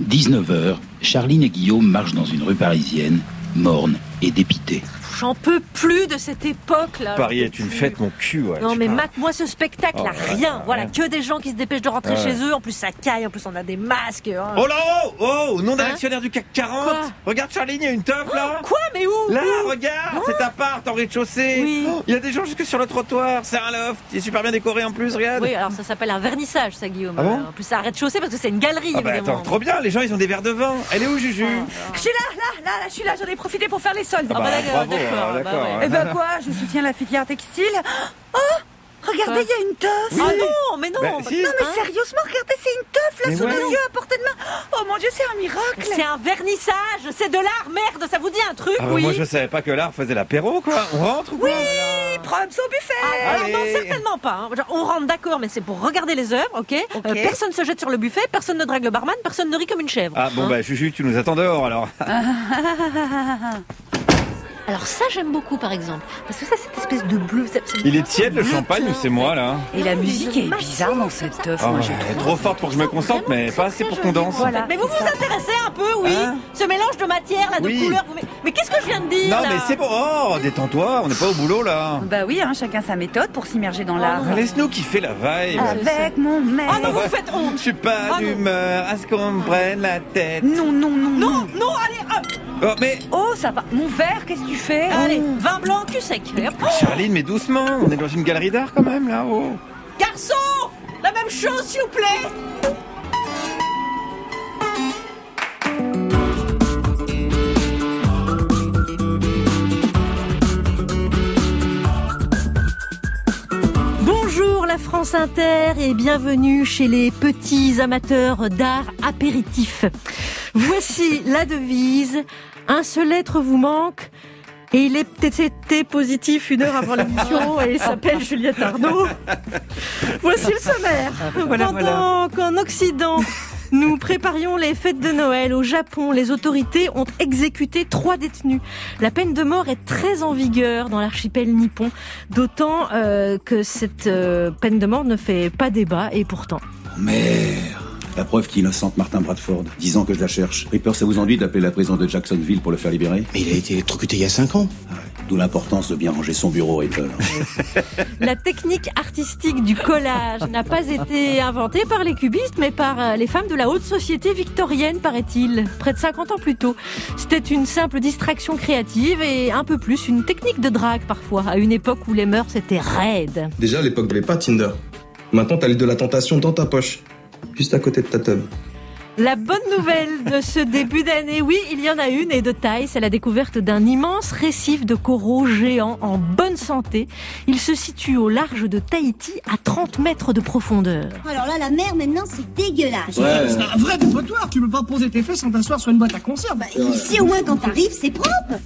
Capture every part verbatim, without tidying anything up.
dix-neuf heures, Charline et Guillaume marchent dans une rue parisienne, morne et dépitée. J'en peux plus de cette époque-là. Paris est une fête, mon cul, ouais. Non, mais mate-moi ce spectacle-là, oh, rien. Ouais, voilà, ouais. que des gens qui se dépêchent de rentrer ouais. chez eux. En plus, ça caille, en plus, on a des masques. Hein. Oh là, oh, oh, nom d'un Hein actionnaire du C A C quarante. Quoi Regarde, Charline, il y a une teuf, là. Quoi, mais où Là, où regarde, Oh. cet appart en rez-de-chaussée. Oui. Oh, il y a des gens jusque sur le trottoir. C'est un loft. Il est super bien décoré en plus, regarde. Oui, alors ça s'appelle un vernissage, ça, Guillaume. Ah bon en plus, ça arrête de chausser parce que c'est une galerie, Ah bah évidemment. attends, trop bien, les gens ils ont des verres de vin. Elle est où, Juju? Je suis là, là, là, là, je suis là, j'en ai profité pour faire les soldes. Ah bah, bah, d'accord, bravo, d'accord, alors, bah d'accord. ouais. ouais. Eh ben quoi, je soutiens la filière textile. Oh, regardez, il y a une teuf. Ah non, mais non. Bah, si. Non mais Hein sérieusement, regardez, c'est une teuf là Mais sous ouais. nos yeux à portée de main. Oh mon Dieu, c'est un miracle. C'est un vernissage, c'est de l'art, merde, ça vous dit un truc, Ah bah, oui moi je savais pas que l'art faisait l'apéro, quoi. On rentre ou quoi? Oui, prendre son buffet. Alors non, Allez. certainement pas. hein. Genre, on rentre d'accord, mais c'est pour regarder les œuvres, ok, Ok. Euh, Personne se jette sur le buffet, personne ne drague le barman, personne ne rit comme une chèvre. Ah bon hein. bah Juju, tu nous attends dehors alors. Alors ça, j'aime beaucoup, par exemple, parce que ça, cette espèce de bleu. c'est- c'est Il est tiède le bleu champagne clair, ou c'est moi là? Et la Non, musique mais est je bizarre dans cette teuf. Oh, moi, j'ai elle est trouvé. trop forte pour que je me concentre, mais pas assez pour qu'on danse. Voilà. Mais vous vous intéressez un peu, oui. Hein Ce mélange de matière, là, de Oui. couleurs. vous- Mais, mais qu'est-ce que je viens de dire Non là mais c'est bon, oh détends-toi, on n'est pas au boulot là. Bah oui, hein, chacun sa méthode pour s'immerger dans l'art. non. Laisse-nous kiffer la vibe. Avec mon mec. Oh non, vous me faites honte. Je suis pas Ah, non. d'humeur à ce qu'on me prenne la tête. Non, non, non, non. Non, non, allez, hop, Oh mais Oh, ça va. Mon verre, qu'est-ce que tu fais? allez, vin blanc, cul sec. Et hop. Charline, mais doucement, on est dans une galerie d'art quand même là. Oh. Garçon, la même chose, s'il vous plaît. Bonjour la France Inter et bienvenue chez les petits amateurs d'art apéritif. Voici la devise, un seul être vous manque et il est T C T positif une heure avant l'émission et il s'appelle Juliette Arnaud. Voici le sommaire. Voilà, Pendant qu'en Occident, nous préparions les fêtes de Noël, au Japon, les autorités ont exécuté trois détenus. La peine de mort est très en vigueur dans l'archipel nippon, d'autant euh, que cette euh, peine de mort ne fait pas débat et pourtant. Merde. La preuve qui est innocente, Martin Bradford. Dix ans que je la cherche. Ripper, ça vous ennuie d'appeler la prison de Jacksonville pour le faire libérer? Mais il a été électrocuté il y a cinq ans. Ouais. D'où l'importance de bien ranger son bureau, Ripper. La technique artistique du collage n'a pas été inventée par les cubistes, mais par euh, les femmes de la haute société victorienne, paraît-il, près de cinquante ans plus tôt. C'était une simple distraction créative et un peu plus une technique de drague parfois, à une époque où les mœurs étaient raides. Déjà, à l'époque, t'avais pas Tinder. Maintenant, t'as l'île de la tentation dans ta poche, juste à côté de ta tub. La bonne nouvelle de ce début d'année, oui, il y en a une et de taille, c'est la découverte d'un immense récif de coraux géants en bonne santé. Il se situe au large de Tahiti à trente mètres de profondeur. Alors là, la mer, maintenant, c'est dégueulasse. C'est un vrai dépotoir, tu peux pas poser tes fesses sans t'asseoir sur une boîte à conserve. Bah, ici, au moins, quand t'arrives, c'est propre.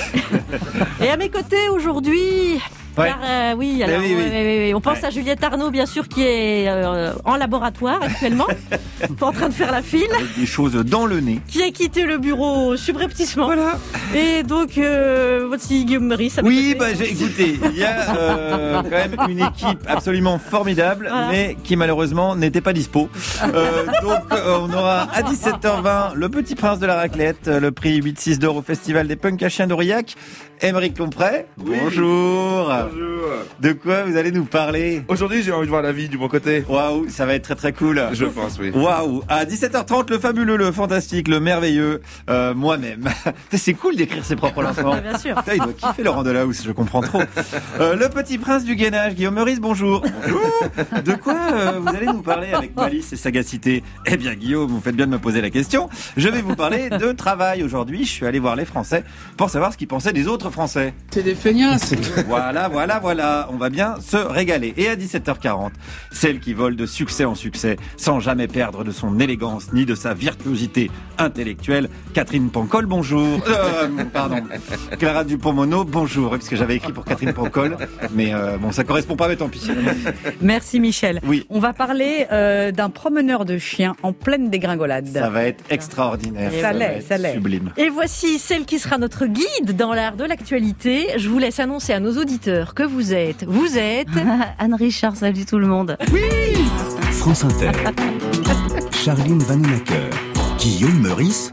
Et à mes côtés aujourd'hui... Ouais. Car, euh, oui, alors, oui, oui. ouais, ouais, ouais, on pense Ouais. à Juliette Arnaud, bien sûr, qui est euh, en laboratoire actuellement, pas en train de faire la file, Avec des choses dans le nez. qui a quitté le bureau subrepticement. Voilà. Et donc, euh, voici Guillaume Meurice. à mes Oui, côtés. bah j'ai écouté. Il y a euh, quand même une équipe absolument formidable, Voilà. mais qui malheureusement n'était pas dispo. Euh, donc euh, on aura à dix-sept heures vingt le Petit Prince de la raclette, le prix huit six d'or au Festival des Punks à Chiens d'Aurillac. Émeric Lompré, bonjour. Bonjour. De quoi vous allez nous parler? Aujourd'hui, j'ai envie de voir la vie du bon côté. Waouh, ça va être très très cool. Je pense, oui. Waouh, à dix-sept heures trente, le fabuleux, le fantastique, le merveilleux, euh, moi-même. C'est cool d'écrire ses propres lancements. Bien sûr. Putain, il doit kiffer Laurent Delahousse, je comprends trop. Euh, le petit prince du gainage, Guillaume Meurice, bonjour. Bonjour. De quoi euh, vous allez nous parler avec malice et sagacité? Eh bien, Guillaume, vous faites bien de me poser la question. Je vais vous parler de travail aujourd'hui. Je suis allé voir les Français pour savoir ce qu'ils pensaient des autres Français. C'est des feignasses. Voilà, voilà, voilà. On va bien se régaler. Et à dix-sept heures quarante, celle qui vole de succès en succès, sans jamais perdre de son élégance ni de sa virtuosité intellectuelle, Catherine Pancol, bonjour. Euh, pardon. Clara Dupont-Mono, bonjour. Parce que j'avais écrit pour Catherine Pancol, mais euh, bon, ça correspond pas, mais tant pis. Merci Michel. Oui. On va parler euh, d'un promeneur de chiens en pleine dégringolade. Ça va être extraordinaire. Ça va l'est, être ça l'est. Sublime. Et voici celle qui sera notre guide dans l'art de l'actualité. Je vous laisse annoncer à nos auditeurs que vous êtes. Vous êtes... Anne Richard, salut tout le monde. France Inter. Charline Vanhoenacker. Guillaume Meurice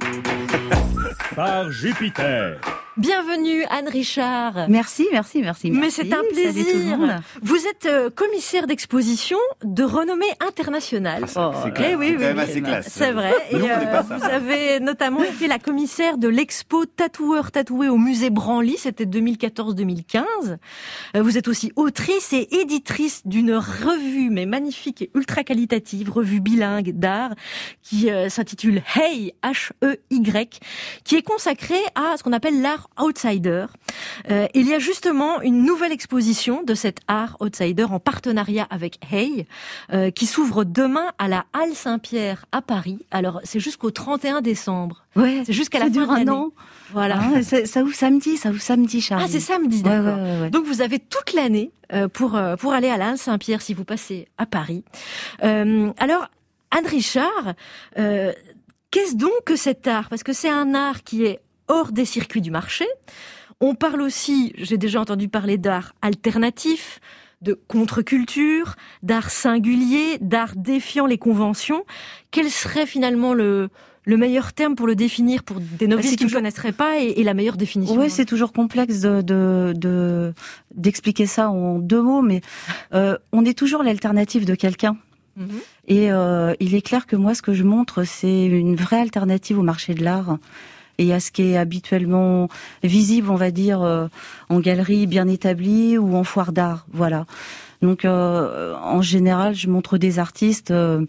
par Jupiter. Bienvenue Anne Richard. Merci, merci, merci. Mais merci. c'est un plaisir. Salut tout le monde. Vous êtes euh, commissaire d'exposition de renommée internationale. Ah, c'est, c'est classe. Eh oui, c'est oui, quand même oui, assez classe. C'est vrai. Et Nous, on euh, n'est pas ça. vous avez notamment été la commissaire de l'expo Tatoueur tatoué au musée Branly. C'était deux mille quatorze deux mille quinze. Euh, vous êtes aussi autrice et éditrice d'une revue, mais magnifique et ultra qualitative, revue bilingue d'art, qui euh, s'intitule Hey, H E Y, qui est consacrée à ce qu'on appelle l'art outsider. Euh, il y a justement une nouvelle exposition de cet art outsider en partenariat avec Hey, euh, qui s'ouvre demain à la Halle Saint-Pierre à Paris. Alors, c'est jusqu'au trente et un décembre. Ouais, c'est jusqu'à la ça fin dure de l'année. un an. Voilà. Ah, ça, ça ouvre samedi, ça ouvre samedi, Charlie. Ah, c'est samedi, d'accord. Ouais, ouais, ouais. Donc, vous avez toute l'année euh, pour euh, pour aller à la Halle Saint-Pierre si vous passez à Paris. Euh, alors, Anne Richard, euh, qu'est-ce donc que cet art ? Parce que c'est un art qui est hors des circuits du marché. On parle aussi, j'ai déjà entendu parler d'art alternatif, de contre-culture, d'art singulier, d'art défiant les conventions. Quel serait finalement le, le meilleur terme pour le définir pour des novices qui ne toujours... connaisseraient pas et, et la meilleure définition? Oui, c'est toujours complexe de, de, de, d'expliquer ça en deux mots, mais euh, on est toujours l'alternative de quelqu'un. Mmh. Et euh, il est clair que moi, ce que je montre, c'est une vraie alternative au marché de l'art et à ce qui est habituellement visible, on va dire, euh, en galerie bien établie ou en foire d'art. Voilà. Donc, euh, en général, je montre des artistes euh,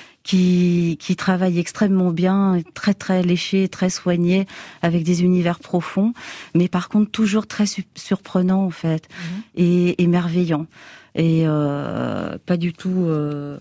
qui qui travaillent extrêmement bien, très très léchés, très soignés, avec des univers profonds, mais par contre toujours très su- surprenants en fait, mmh. et, et merveillants, et euh, pas du tout. Euh,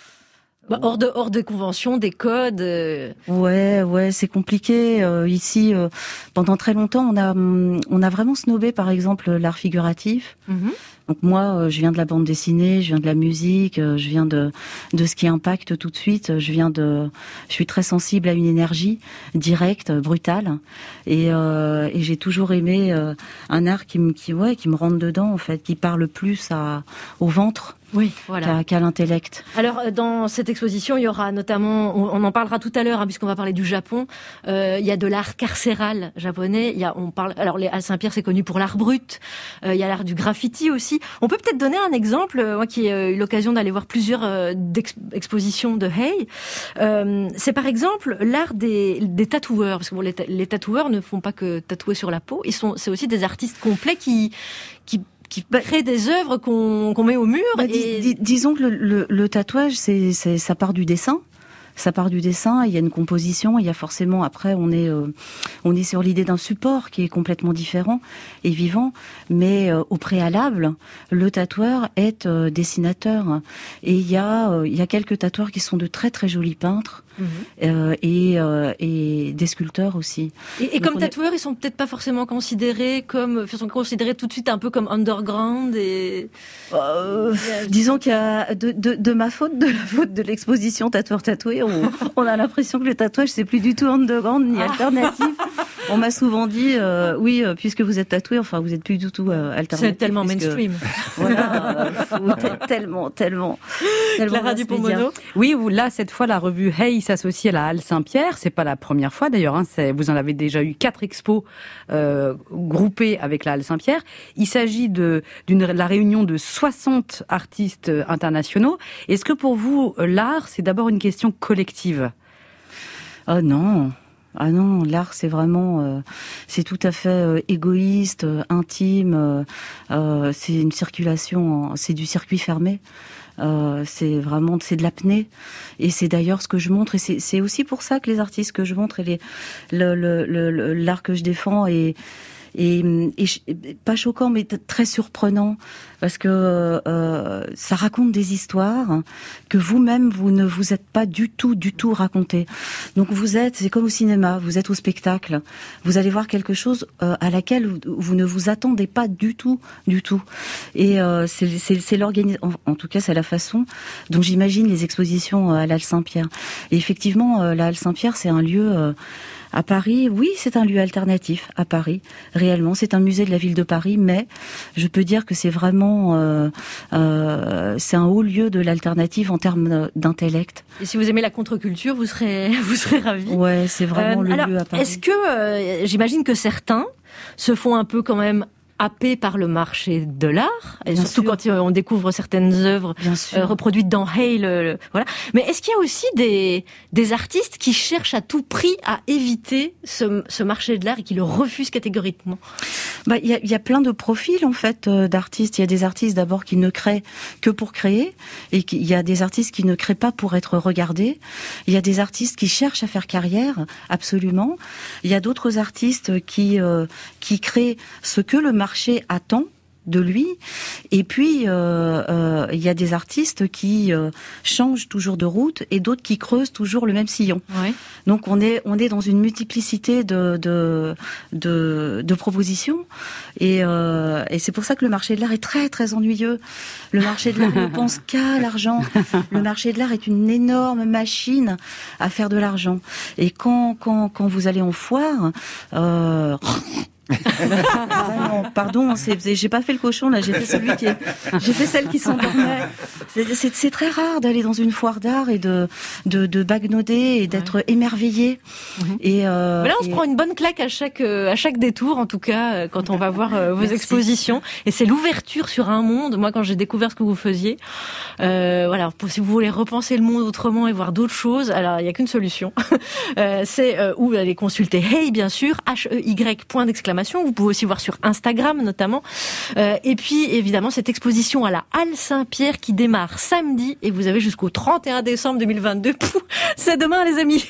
Bah, hors de hors de conventions, des codes. Euh... Ouais, ouais, c'est compliqué. Euh, ici, euh, pendant très longtemps, on a on a vraiment snobé, par exemple, l'art figuratif. Mm-hmm. Donc moi, euh, je viens de la bande dessinée, je viens de la musique, euh, je viens de de ce qui impacte tout de suite. Je viens de, je suis très sensible à une énergie directe, brutale, et euh, et j'ai toujours aimé euh, un art qui me qui ouais qui me rentre dedans en fait, qui parle plus à au ventre. Oui, voilà. Qu'à, qu'à l'intellect. Alors, dans cette exposition, il y aura notamment, on, on en parlera tout à l'heure, hein, puisqu'on va parler du Japon. Euh, il y a de l'art carcéral japonais. Il y a, on parle, alors les Halles Saint-Pierre, c'est connu pour l'art brut. Euh, il y a l'art du graffiti aussi. On peut peut-être donner un exemple, moi qui ai eu l'occasion d'aller voir plusieurs euh, expositions de Hey. Euh, c'est par exemple l'art des, des tatoueurs, parce que bon, les, les tatoueurs ne font pas que tatouer sur la peau. Ils sont, c'est aussi des artistes complets qui, qui qui crée des œuvres qu'on, qu'on met au mur. Bah, et... dis, dis, disons que le, le, le tatouage, c'est, c'est, ça part du dessin. Ça part du dessin, il y a une composition, il y a forcément, après, on est, euh, on est sur l'idée d'un support qui est complètement différent et vivant, mais euh, au préalable, le tatoueur est euh, dessinateur. Et il y a, euh, il y a quelques tatoueurs qui sont de très très jolis peintres. Mmh. Euh, et, euh, et des sculpteurs aussi. Et, et comme tatoueurs, est... ils sont peut-être pas forcément considérés comme, ils sont considérés tout de suite un peu comme underground et. Euh, disons qu'il y a de, de, de ma faute, de la faute de l'exposition tatoueur tatoué, on, on a l'impression que le tatouage c'est plus du tout underground ni alternatif. On m'a souvent dit, euh, oui, euh, puisque vous êtes tatoué, enfin vous êtes plus du tout euh, alternatif. C'est tellement puisque, mainstream. Voilà, euh, faut, tellement, tellement. Clara Dupont-Mono. Oui, là cette fois la revue Hey s'associe à la Halle Saint-Pierre. C'est pas la première fois d'ailleurs. Hein, c'est, vous en avez déjà eu quatre expos euh, groupées avec la Halle Saint-Pierre. Il s'agit de d'une la réunion de soixante artistes internationaux. Est-ce que pour vous l'art c'est d'abord une question collective? Oh non. Ah non, l'art c'est vraiment, euh, c'est tout à fait euh, égoïste, euh, intime. Euh, euh, c'est une circulation, en, c'est du circuit fermé. Euh, c'est vraiment, c'est de l'apnée, et c'est d'ailleurs ce que je montre, et c'est, c'est aussi pour ça que les artistes que je montre et les, le, le, le, l'art que je défends est, et, et, et pas choquant mais t- très surprenant, parce que euh, ça raconte des histoires que vous-même vous ne vous êtes pas du tout du tout raconté. Donc vous êtes, c'est comme au cinéma, vous êtes au spectacle, vous allez voir quelque chose euh, à laquelle vous, vous ne vous attendez pas du tout du tout, et euh, c'est, c'est, c'est l'organisation, en, en tout cas c'est la façon dont j'imagine les expositions à la Halle Saint-Pierre. Et effectivement, euh, la Halle Saint-Pierre c'est un lieu euh, À Paris, oui, c'est un lieu alternatif. À Paris, réellement, c'est un musée de la ville de Paris, mais je peux dire que c'est vraiment, euh, euh, c'est un haut lieu de l'alternative en termes d'intellect. Et si vous aimez la contre-culture, vous serez, vous serez ravis. Ouais, c'est vraiment euh, le alors, lieu à Paris. Est-ce que, euh, j'imagine que certains se font un peu quand même happé par le marché de l'art, et Bien surtout sûr. quand on découvre certaines œuvres euh, reproduites dans Hey, le, le, voilà. Mais est-ce qu'il y a aussi des, des artistes qui cherchent à tout prix à éviter ce, ce marché de l'art et qui le refusent catégoriquement? Bah, il y a, y a plein de profils en fait euh, d'artistes. Il y a des artistes d'abord qui ne créent que pour créer, et il y a des artistes qui ne créent pas pour être regardés. Il y a des artistes qui cherchent à faire carrière, absolument. Il y a d'autres artistes qui euh, qui créent ce que le marché marché attend de lui. Et puis euh, euh, il y a des artistes qui euh, changent toujours de route et d'autres qui creusent toujours le même sillon. Ouais. Donc on est on est dans une multiplicité de de de, de propositions et euh, et c'est pour ça que le marché de l'art est très très ennuyeux. Le marché de l'art ne pense qu'à l'argent. Le marché de l'art est une énorme machine à faire de l'argent. Et quand quand quand vous allez en foire, euh, non, pardon, c'est, j'ai pas fait le cochon là, j'ai fait celui qui est, j'ai fait celle qui s'endormait. C'est, c'est, c'est très rare d'aller dans une foire d'art et de de, de bagnoder et d'être ouais. émerveillé. Mmh. Et euh, Mais là, on et... se prend une bonne claque à chaque à chaque détour, en tout cas, quand on va voir euh, vos Merci. expositions. Et c'est l'ouverture sur un monde. Moi, quand j'ai découvert ce que vous faisiez, euh, voilà, pour, si vous voulez repenser le monde autrement et voir d'autres choses, alors il y a qu'une solution. euh, c'est euh, où aller consulter Hey, bien sûr, H E Y point d'exclamation. Vous pouvez aussi voir sur Instagram notamment. Euh, et puis évidemment cette exposition à la Halle Saint-Pierre qui démarre samedi et vous avez jusqu'au trente et un décembre deux mille vingt-deux. Pouh, c'est demain les amis.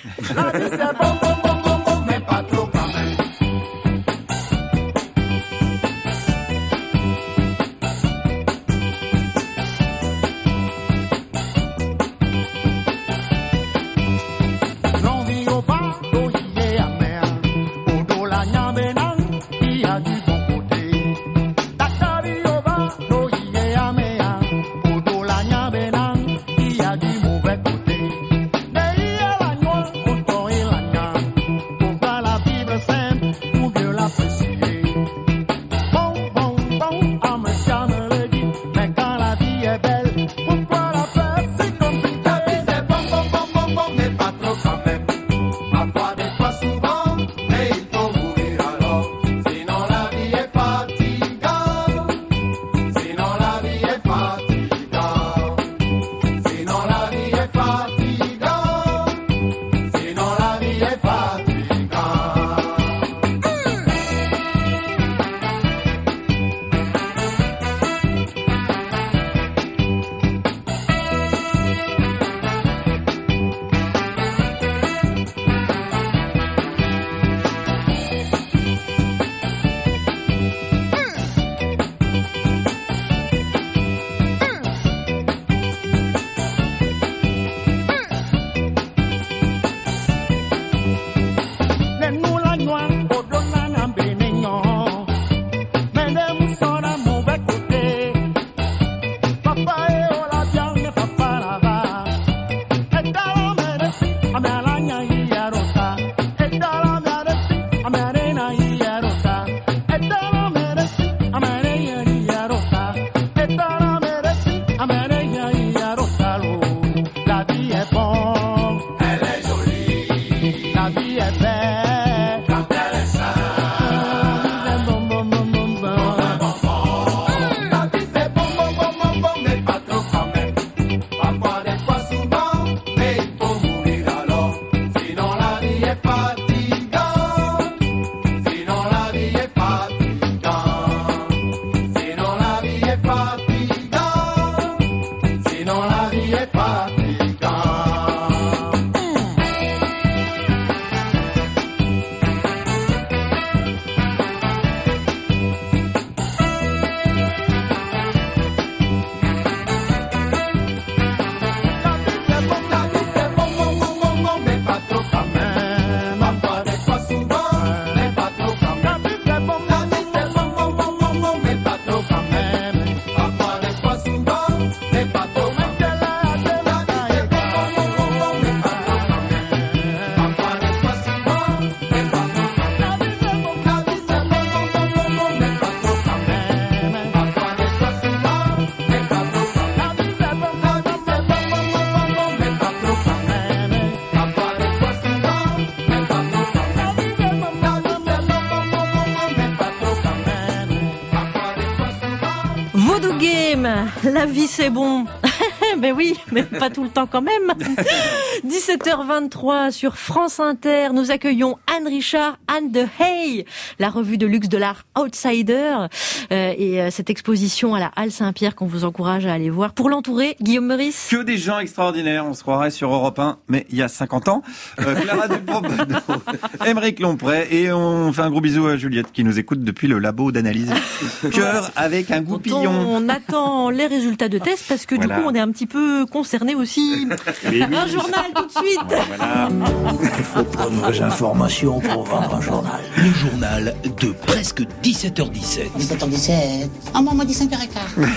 Anne, la vie c'est bon. Ben oui, mais pas tout le temps quand même. dix-sept heures vingt-trois sur France Inter, nous accueillons Anne Richard, Anne de Hey, la revue de luxe de l'art Outsider, euh, et euh, cette exposition à la Halle Saint-Pierre qu'on vous encourage à aller voir. Pour l'entourer, Guillaume Meurice. Que des gens extraordinaires, on se croirait sur Europe un, mais il y a cinquante ans. Euh, Clara Dupont-Bonnot, Aymeric Lomprey, et on fait un gros bisou à Juliette qui nous écoute depuis le labo d'analyse cœur avec un goupillon. On attend les résultats de test parce que voilà. Du coup on est un petit peu concerné aussi. Oui. Un journal tout de suite. Voilà. Il faut pas de nouvelles informations pour vendre un journal. Le journal de presque dix-sept heures dix-sept. dix-sept heures dix-sept. Ah, moi, moi, dix-cinq heures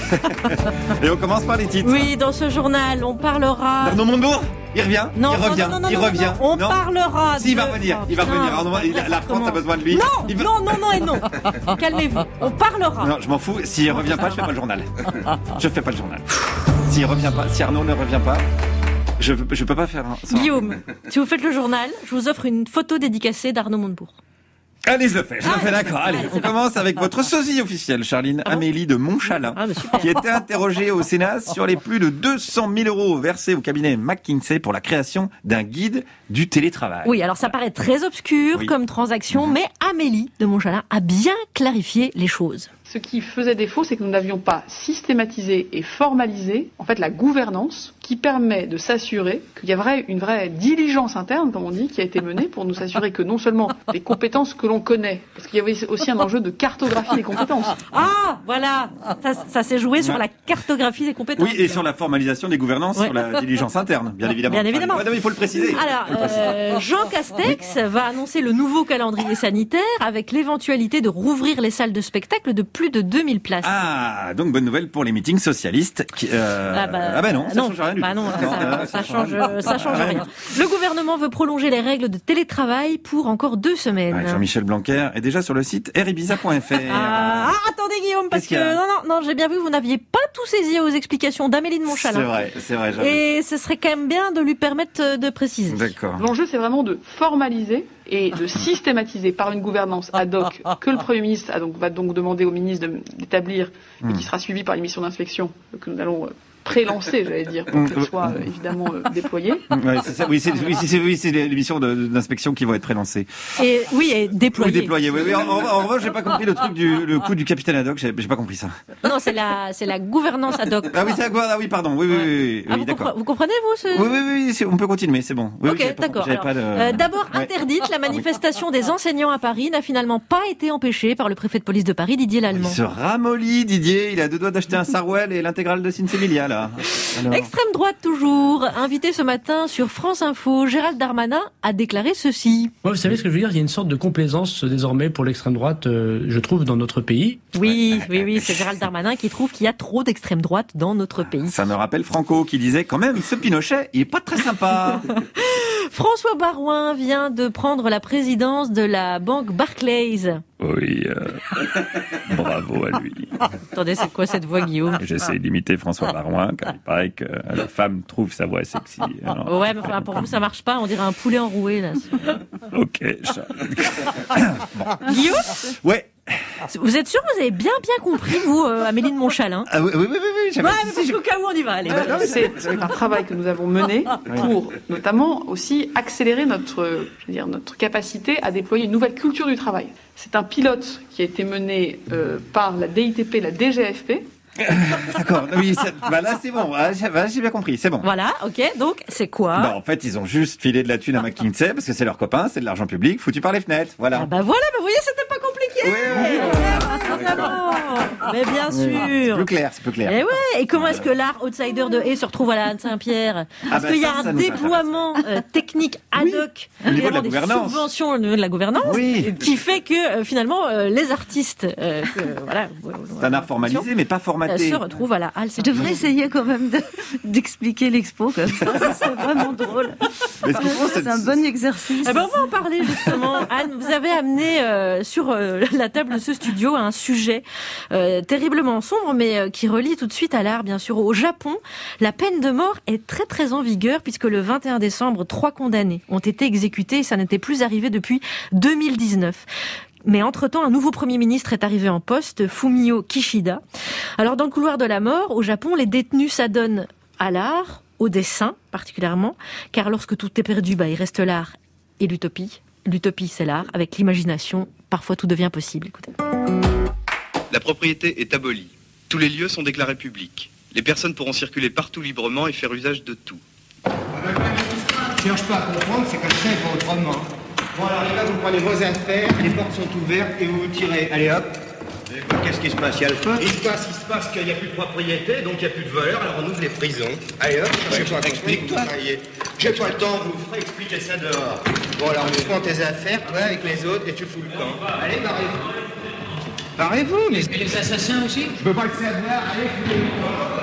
quinze. Et on commence par les titres. Oui, dans ce journal, on parlera... Arnaud Montebourg, il revient, non, il revient, non, non, non, il non, revient. Non, on non parlera Si, il va de... revenir, il va oh, revenir. Arnaud, la, la France a besoin de lui. Non, va... non, non, non et non. Calmez-vous, on parlera. Non, je m'en fous, s'il revient pas, je fais pas le journal. Je fais pas le journal. S'il revient pas, si Arnaud ne revient pas, je, je peux pas faire un... Sans... Guillaume, si vous faites le journal, je vous offre une photo dédicacée d'Arnaud Montebourg. Allez, je le fais, je le fais, d'accord. Allez, on commence avec votre sosie officielle, Charline ah bon Amélie de Montchalin, ah, qui était interrogée au Sénat sur les plus de deux cent mille euros versés au cabinet McKinsey pour la création d'un guide du télétravail. Oui, alors ça paraît très obscur oui. comme transaction, mmh. mais Amélie de Montchalin a bien clarifié les choses. Ce qui faisait défaut, c'est que nous n'avions pas systématisé et formalisé en fait la gouvernance qui permet de s'assurer qu'il y a vrai, une vraie diligence interne, comme on dit, qui a été menée pour nous assurer que non seulement les compétences que l'on connaît, parce qu'il y avait aussi un enjeu de cartographie des compétences. Ah, voilà, ça, ça s'est joué sur la cartographie des compétences. Oui, et sur la formalisation des gouvernances, ouais. sur la diligence interne, bien évidemment. Bien évidemment. Ah, il faut le préciser. Alors, le préciser. Euh, Jean Castex va annoncer le nouveau calendrier sanitaire avec l'éventualité de rouvrir les salles de spectacle de plus de deux mille places. Ah, donc bonne nouvelle pour les meetings socialistes. Qui, euh... ah, bah, ah bah non, ça non, change rien du bah tout. Non, non, ça, ça, ça change, ça change rien. Le gouvernement veut prolonger les règles de télétravail pour encore deux semaines. Ouais, Jean-Michel Blanquer est déjà sur le site air ibiza point f r. Ah, ah, attendez Guillaume, parce que non, non, non, j'ai bien vu que vous n'aviez pas tout saisi aux explications d'Amélie de Montchalin. C'est vrai, c'est vrai. J'avoue. Et ce serait quand même bien de lui permettre de préciser. D'accord. L'enjeu, c'est vraiment de formaliser et de systématiser par une gouvernance ad hoc que le Premier ministre a donc, va donc demander au ministre de, d'établir et mmh. qui sera suivi par les missions d'inspection que nous allons euh, pré-lancer, j'allais dire, pour qu'elle soit euh, évidemment euh, déployée. Ouais, c'est ça, oui, c'est, oui, c'est, oui, c'est les missions de, d'inspection qui vont être pré-lancées. Et, oui, et déployées. Oui, déployées, oui. oui. En, en, en revanche, j'ai pas compris le truc du le coup du capitaine ad hoc, j'ai, j'ai pas compris ça. Non, c'est la, c'est la gouvernance ad hoc. Ah oui, c'est la, ah oui, pardon, oui, oui, oui, oui, ah, oui vous d'accord. Compre- vous comprenez, vous, ce... Oui, oui, oui, c'est, on peut continuer, c'est bon. Oui, ok, oui, d'accord. Alors, pas de... euh, d'abord, ouais. interdite, la manifestation des enseignants à Paris n'a finalement pas été empêchée par le préfet de police de Paris, Didier Lallemand. Il se ramollit, Didier, il a deux doigts d'acheter un Sarwell et l'intégrale de Sinsemilia, là. Alors... Extrême droite toujours, invité ce matin sur France Info, Gérald Darmanin a déclaré ceci. Moi, vous savez ce que je veux dire, il y a une sorte de complaisance désormais pour l'extrême droite, euh, je trouve, dans notre pays. Oui, oui, oui, c'est Gérald Darmanin qui trouve qu'il y a trop d'extrême droite dans notre pays. Ça me rappelle Franco qui disait quand même, ce Pinochet, il est pas très sympa. François Baroin vient de prendre la présidence de la banque Barclays. Oui, euh, bravo à lui. Attendez, c'est quoi cette voix, Guillaume ? J'essaie d'imiter François Baroin, car il paraît que la femme trouve sa voix sexy. Alors... Ouais, mais enfin, pour vous, ça marche pas, on dirait un poulet enroué, là. Ok, bon. Guillaume ? Ouais. Vous êtes sûr que vous avez bien bien compris, vous, euh, Amélie de Montchalin ? Ah oui, oui, oui, oui. Ouais, mais parce qu'au cas où on y va, allez. Euh, c'est, c'est un travail que nous avons mené pour, notamment, aussi accélérer notre, je veux dire, notre capacité à déployer une nouvelle culture du travail. C'est un pilote qui a été mené euh, par la D I T P, la D G F P. D'accord, oui, c'est, bah là c'est bon, ah, j'ai, bah, j'ai bien compris, c'est bon. Voilà, ok, donc c'est quoi ? Bah, en fait, ils ont juste filé de la thune à McKinsey parce que c'est leurs copains, c'est de l'argent public, foutu par les fenêtres, voilà. Ah bah voilà, mais vous voyez, c'était pas compliqué. Oui, oui, oui. Mais bien sûr. C'est plus clair, c'est plus clair. Et ouais, et comment est-ce que l'art outsider de Hay se retrouve à la Halle Saint-Pierre ? Parce ah bah qu'il y a ça, un ça déploiement euh, technique ad hoc, oui, au niveau de la des gouvernance. subventions au niveau de la gouvernance, oui. qui fait que euh, finalement euh, les artistes, euh, que, voilà, c'est un art formalisé mais pas formaté, se retrouvent à la Halle Saint-Pierre. Je devrais essayer quand même de, d'expliquer l'expo comme ça, ça serait vraiment drôle. Mais ce qu'il faut, c'est, c'est un bon exercice. Eh ben on va en parler justement. Anne, vous avez amené euh, sur euh, la table de ce studio un sujet euh, terriblement sombre, mais euh, qui relie tout de suite à l'art, bien sûr. Au Japon, la peine de mort est très très en vigueur puisque le vingt et un décembre, trois condamnés ont été exécutés et ça n'était plus arrivé depuis deux mille dix-neuf. Mais entre-temps, un nouveau Premier ministre est arrivé en poste, Fumio Kishida. Alors, dans le couloir de la mort, au Japon, les détenus s'adonnent à l'art, au dessin particulièrement, car lorsque tout est perdu, bah, il reste l'art et l'utopie. L'utopie, c'est l'art. Avec l'imagination, parfois tout devient possible. Écoutez. La propriété est abolie. Tous les lieux sont déclarés publics. Les personnes pourront circuler partout librement et faire usage de tout. Je cherche pas à comprendre, c'est comme ça et pas autrement. Bon alors les gars, vous prenez vos affaires, les portes sont ouvertes et vous vous tirez. Allez hop. Qu'est-ce qui se passe? Il y a le feu? Il se passe, il se passe qu'il n'y a plus de propriété, donc il n'y a plus de voleurs, alors on ouvre les prisons. Allez hop, je sais pas, explique-toi. J'ai pas le temps, je vous ferai expliquer ça dehors. Bon alors tu prends tes affaires, toi, avec les autres, et tu fous le camp. Allez, barrez-vous. Barrez-vous, mais... Et les assassins aussi? Je peux pas le savoir, allez, foutez-vous.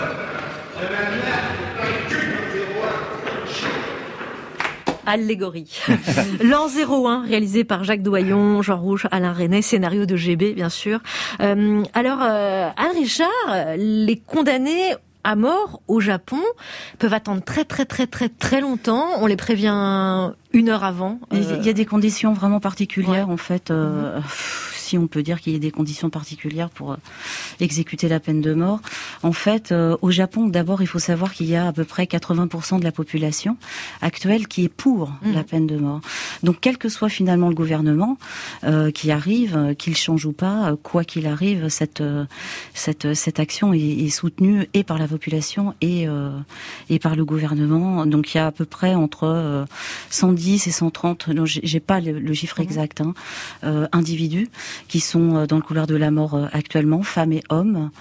Allégorie. L'an zéro un, réalisé par Jacques Doyon, Jean Rouge, Alain Resnais, scénario de G B, bien sûr. Euh, alors, euh, Anne Richard, les condamnés à mort au Japon peuvent attendre très très très très très longtemps. On les prévient une heure avant. Il euh... y a des conditions vraiment particulières, ouais. en fait. Euh... Mmh. Si on peut dire qu'il y a des conditions particulières pour euh, exécuter la peine de mort. En fait, euh, au Japon, d'abord, il faut savoir qu'il y a à peu près quatre-vingts pour cent de la population actuelle qui est pour mmh. la peine de mort. Donc, quel que soit finalement le gouvernement euh, qui arrive, euh, qu'il change ou pas, euh, quoi qu'il arrive, cette euh, cette cette action est, est soutenue et par la population et euh, et par le gouvernement. Donc, il y a à peu près entre euh, cent dix et cent trente, non, j'ai, j'ai pas le, le chiffre mmh. exact, hein, euh, individus qui sont dans le couloir de la mort actuellement, femmes et hommes.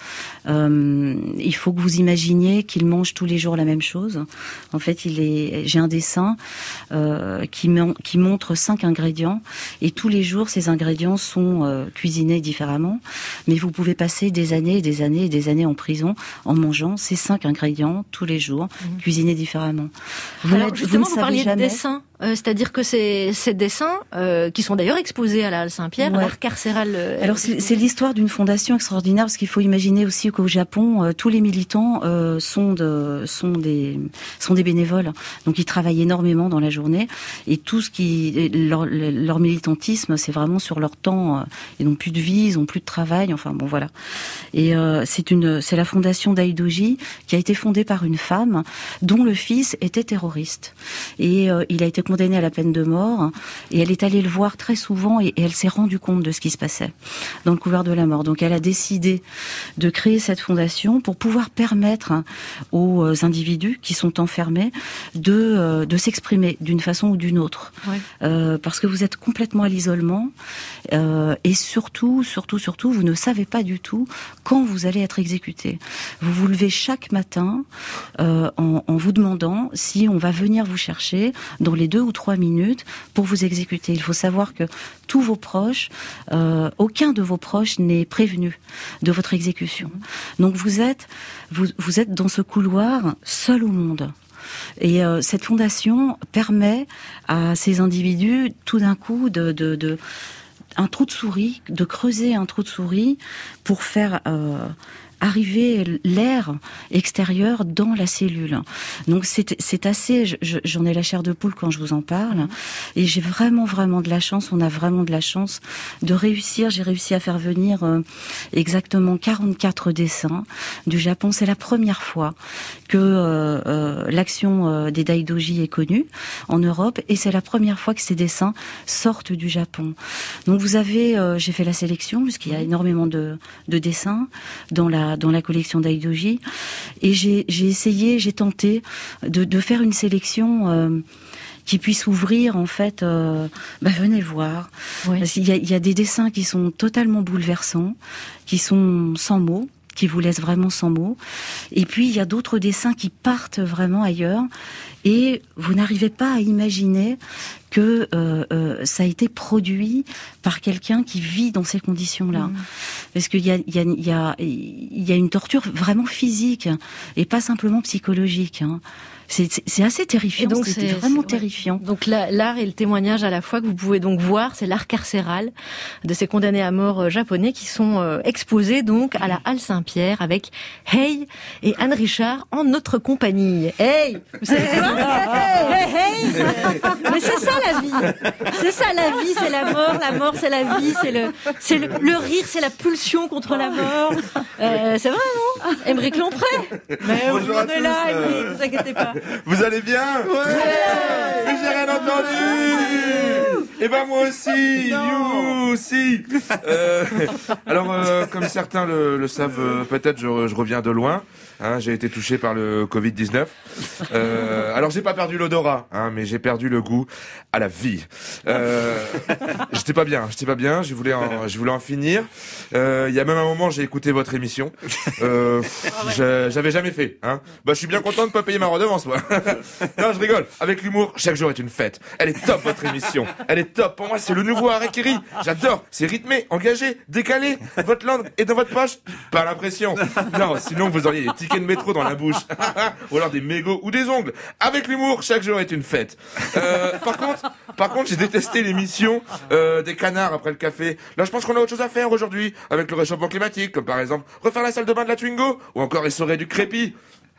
Euh, il faut que vous imaginiez qu'ils mangent tous les jours la même chose. En fait, il est, j'ai un dessin euh, qui, qui montre cinq ingrédients et tous les jours, ces ingrédients sont euh, cuisinés différemment. Mais vous pouvez passer des années et des années et des années en prison en mangeant ces cinq ingrédients tous les jours, mmh. cuisinés différemment. Vous Alors justement, vous, vous parliez jamais... de dessins, euh, c'est-à-dire que ces, ces dessins, euh, qui sont d'ailleurs exposés à la Halle Saint-Pierre, ouais. l'art carcéral. Euh, Alors c'est, c'est l'histoire d'une fondation extraordinaire parce qu'il faut imaginer aussi qu'au Japon, euh, tous les militants euh, sont de, sont des sont des bénévoles, donc ils travaillent énormément dans la journée et tout ce qui leur, leur militantisme, c'est vraiment sur leur temps. Euh, ils n'ont plus de vie, ils n'ont plus de travail. Enfin bon voilà. Et euh, c'est une c'est la fondation Daidoji qui a été fondée par une femme dont le fils était terroriste et euh, il a été condamné à la peine de mort et elle est allée le voir très souvent et, et elle s'est rendue compte de ce qui se passait dans le couloir de la mort. Donc elle a décidé de créer cette fondation pour pouvoir permettre aux individus qui sont enfermés de, de s'exprimer d'une façon ou d'une autre. Ouais. Euh, parce que vous êtes complètement à l'isolement euh, et surtout, surtout, surtout, vous ne savez pas du tout quand vous allez être exécuté. Vous vous levez chaque matin euh, en, en vous demandant si on va venir vous chercher dans les deux ou trois minutes pour vous exécuter. Il faut savoir que tous vos proches, euh, aucun de vos proches n'est prévenu de votre exécution. Donc vous êtes, vous, vous êtes dans ce couloir seul au monde. Et euh, cette fondation permet à ces individus, tout d'un coup, de, de, de un trou de souris, de creuser un trou de souris pour faire euh, arriver l'air extérieur dans la cellule. Donc c'est, c'est assez, je, j'en ai la chair de poule quand je vous en parle, et j'ai vraiment vraiment de la chance, on a vraiment de la chance de réussir. J'ai réussi à faire venir euh, exactement quarante-quatre dessins du Japon. C'est la première fois que euh, euh, l'action euh, des Daidoji est connue en Europe, et c'est la première fois que ces dessins sortent du Japon. Donc vous avez, euh, j'ai fait la sélection puisqu'il y a énormément de, de dessins dans la dans la collection Daidoji, et j'ai, j'ai essayé, j'ai tenté de, de faire une sélection euh, qui puisse ouvrir, en fait, euh, bah venez voir. Oui. Parce qu'il y a, il y a des dessins qui sont totalement bouleversants, qui sont sans mots, qui vous laissent vraiment sans mots. Et puis, il y a d'autres dessins qui partent vraiment ailleurs, et vous n'arrivez pas à imaginer que euh, euh, ça a été produit par quelqu'un qui vit dans ces conditions-là. Mmh. Parce qu'il y a, il y a, il y a, il y a une torture vraiment physique et pas simplement psychologique, hein. C'est, c'est, c'est assez terrifiant, et donc c'est, c'est vraiment c'est, terrifiant. Ouais. Donc la, l'art et le témoignage à la fois que vous pouvez donc voir, c'est l'art carcéral de ces condamnés à mort japonais qui sont euh, exposés donc à la Halle Saint-Pierre avec Hey et Anne Richard en notre compagnie. Hey, vous savez quoi? Hey, hey, hey. Mais c'est ça la vie. vie. C'est ça, la vie, c'est la mort. La mort, c'est la vie. C'est le, c'est le, le rire, c'est la pulsion contre la mort. Euh, c'est vrai, non? Aymeric Lompré. Mais Bonjour on à est tous, là, euh, Aymeric, ne vous inquiétez pas. Vous allez bien? Ouais. Mais j'ai rien entendu. Et ben moi aussi. You aussi. Euh, alors euh, comme certains le, le savent euh, peut-être, je, je reviens de loin. Hein, j'ai été touché par le covid dix-neuf. Euh, alors j'ai pas perdu l'odorat, hein, mais j'ai perdu le goût à la vie. Euh, j'étais pas bien, j'étais pas bien. Je voulais, en, je voulais en finir. Il euh, y a même un moment, j'ai écouté votre émission. Euh, j'avais jamais fait. Hein. Bah, je suis bien content de pas payer ma redevance, moi. Non, je rigole. Avec l'humour, chaque jour est une fête. Elle est top votre émission. Elle est top. Pour moi, c'est le nouveau Harakiri. J'adore. C'est rythmé, engagé, décalé. Votre langue est dans votre poche. Pas l'impression. Non, sinon vous auriez des tickets de métro dans la bouche. Ou alors des mégots ou des ongles. Avec l'humour, chaque jour est une fête. Euh, par contre, par contre, j'ai détesté l'émission euh, des canards après le café. Là, je pense qu'on a autre chose à faire aujourd'hui avec le réchauffement climatique, comme par exemple refaire la salle de bain de la Twingo ou encore essorer du crépi.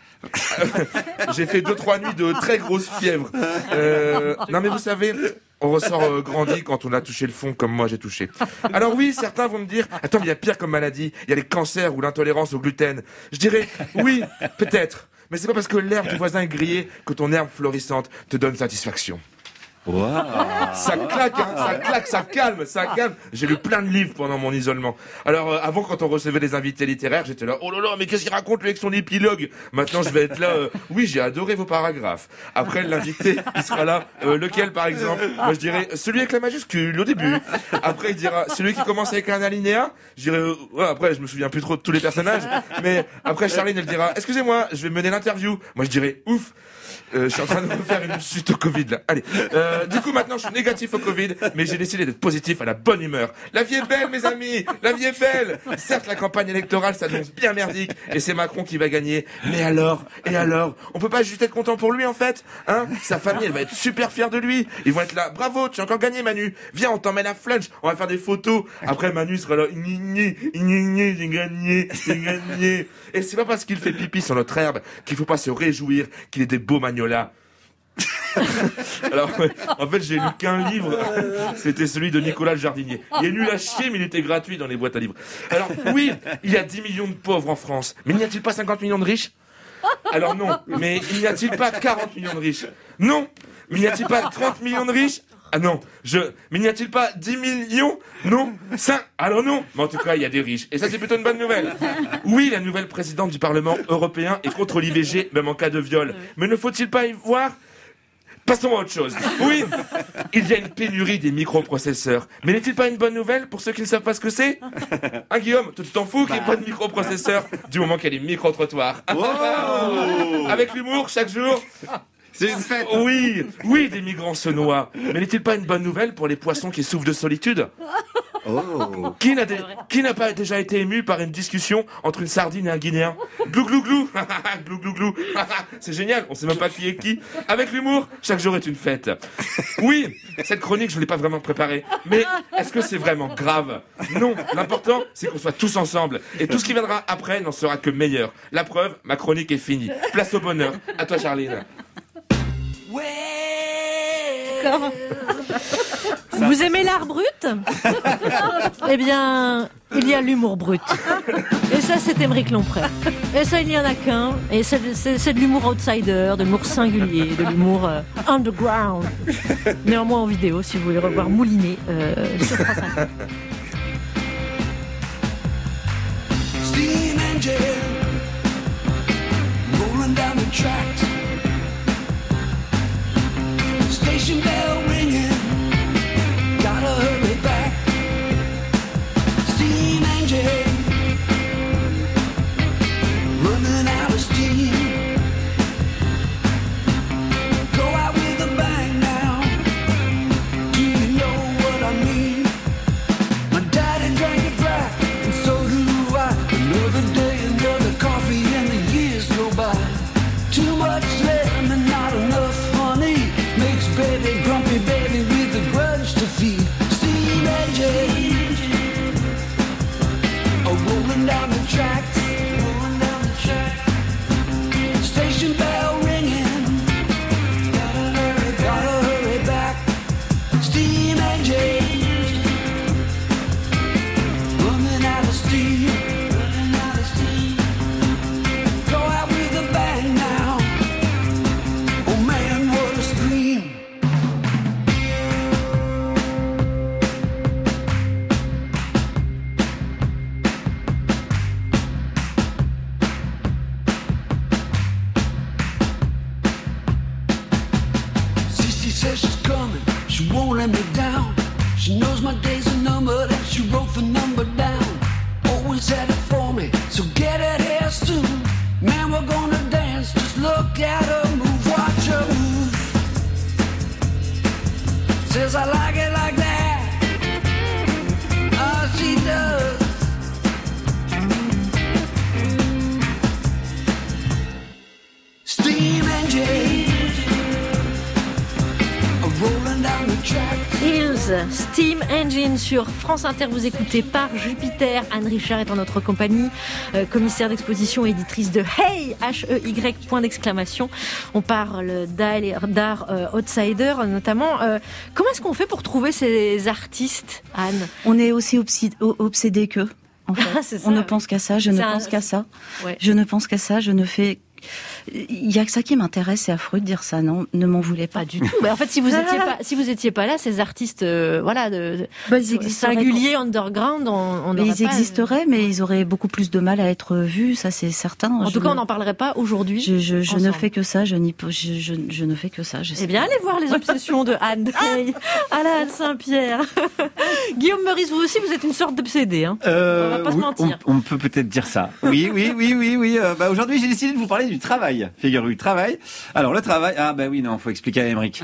J'ai fait deux trois nuits de très grosse fièvre. Euh, non mais vous savez, on ressort euh, grandi quand on a touché le fond comme moi j'ai touché. Alors oui, certains vont me dire, attends, mais il y a pire comme maladie, il y a les cancers ou l'intolérance au gluten. Je dirais, oui, peut-être, mais c'est pas parce que l'herbe du voisin est grillée que ton herbe florissante te donne satisfaction. Wow. Ça claque, hein, ça claque, ça calme, ça calme. J'ai lu plein de livres pendant mon isolement. Alors, euh, avant, quand on recevait des invités littéraires, j'étais là, oh là là, mais qu'est-ce qu'il raconte lui avec son épilogue? Maintenant, je vais être là, euh, oui, j'ai adoré vos paragraphes. Après, l'invité, il sera là, euh, lequel par exemple? Moi, je dirais, celui avec la majuscule, au début. Après, il dira, celui qui commence avec un alinéa. Je dirais, euh, ouais, après, je me souviens plus trop de tous les personnages. Mais après, Charline, elle dira, excusez-moi, je vais mener l'interview. Moi, je dirais, ouf. Euh, je suis en train de me faire une chute au Covid là. Allez. Euh, du coup maintenant je suis négatif au Covid, mais j'ai décidé d'être positif à la bonne humeur. La vie est belle mes amis, la vie est belle. Certes la campagne électorale s'annonce bien merdique et c'est Macron qui va gagner. Mais alors, et alors, on peut pas juste être content pour lui en fait, hein? Sa famille elle va être super fière de lui. Ils vont être là, bravo, tu as encore gagné Manu. Viens on t'emmène à Flunch, on va faire des photos. Après Manu sera là, igné, igné, j'ai gagné, j'ai gagné. Et c'est pas parce qu'il fait pipi sur notre herbe qu'il faut pas se réjouir qu'il ait des beaux magnolas. Alors, en fait, j'ai lu qu'un livre. C'était celui de Nicolas le jardinier. Il est nul à chier, mais il était gratuit dans les boîtes à livres. Alors, oui, il y a dix millions de pauvres en France. Mais n'y a-t-il pas cinquante millions de riches? Alors non. Mais n'y a-t-il pas quarante millions de riches? Non. Mais n'y a-t-il pas trente millions de riches? Ah non, je... Mais n'y a-t-il pas dix millions? Non. cinq? Alors non. Mais en tout cas, il y a des riches. Et ça, c'est plutôt une bonne nouvelle. Oui, la nouvelle présidente du Parlement européen est contre l'I V G, même en cas de viol. Mais ne faut-il pas y voir... Passons à autre chose. Oui, il y a une pénurie des microprocesseurs. Mais n'est-il pas une bonne nouvelle pour ceux qui ne savent pas ce que c'est? Hein, Guillaume, tu t'en fous qu'il n'y ait pas de microprocesseurs du moment qu'il y a des micro-trottoirs. Wow. Avec l'humour, chaque jour... C'est une fête. Oui, oui, des migrants se noient. Mais n'est-il pas une bonne nouvelle pour les poissons qui souffrent de solitude? Oh. Qui n'a, dé- qui n'a pas déjà été ému par une discussion entre une sardine et un Guinéen? Glou glou glou, glou glou glou. C'est génial, on sait même pas qui est qui. Avec l'humour, chaque jour est une fête. Oui, cette chronique, je l'ai pas vraiment préparée. Mais est-ce que c'est vraiment grave? Non, l'important, c'est qu'on soit tous ensemble. Et tout ce qui viendra après n'en sera que meilleur. La preuve, ma chronique est finie. Place au bonheur. À toi, Charline. Vous aimez l'art brut? Eh bien, il y a l'humour brut. Et ça, c'est Aymeric Lompré. Et ça, il n'y en a qu'un. Et c'est, c'est, c'est de l'humour outsider, de l'humour singulier, de l'humour euh, underground. Néanmoins en vidéo, si vous voulez revoir Moulinet euh, sur France Inter. Steam engine rolling down the tracks. Station bell ringing, gotta hurry back. Steam engine running out of steam. Go out with a bang now. Do you know what I mean? My daddy drank it black, and so do I. Another day, another coffee, and the years go by. Too much lemon, not enough honey. Makes baby grumpy says she's coming, she won't let me down. She knows my days are numbered and she wrote the number down. Always had it for me, so get it here soon. Man, we're gonna dance, just look at her move, watch her move. Says I like it like that. Oh, she does. Steam engine rolling down the track. Hills, Steam Engine sur France Inter, vous écoutez Par Jupiter. Anne Richard est en notre compagnie, euh, commissaire d'exposition et éditrice de Hey, H E Y, point d'exclamation. On parle d'art, d'art euh, outsider notamment. Euh, comment est-ce qu'on fait pour trouver ces artistes, Anne ? On est aussi obsédé, obsédé qu'eux. En fait. Ah, c'est ça, on ne oui. pense qu'à ça, je ne un... pense qu'à ça. Ouais. Je ne pense qu'à ça, je ne fais... Il y a que ça qui m'intéresse, c'est affreux de dire ça, non, ne m'en voulez pas. Pas du tout. Mais en fait, si vous étiez pas, si vous étiez pas là, ces artistes, euh, voilà, de, bah, ils existeraient singuliers, underground, on, on mais aurait ils pas... existeraient, mais ils auraient beaucoup plus de mal à être vus, ça c'est certain. En je tout cas, ne... on n'en parlerait pas aujourd'hui. Je, je, je ne ensemble. fais que ça, je, n'y, je, je, je ne fais que ça. Eh bien, allez voir les obsessions de Anne Day à la Halle Saint-Pierre. Guillaume Meurice, vous aussi, vous êtes une sorte d'obsédé. Hein. Euh, on va pas oui, se mentir. On, on peut peut-être dire ça. Oui, oui, oui, oui, oui. Euh, bah, aujourd'hui, j'ai décidé de vous parler du travail. Figurez-vous, travail. Alors, le travail... Ah, bah oui, non, faut expliquer à Émeric.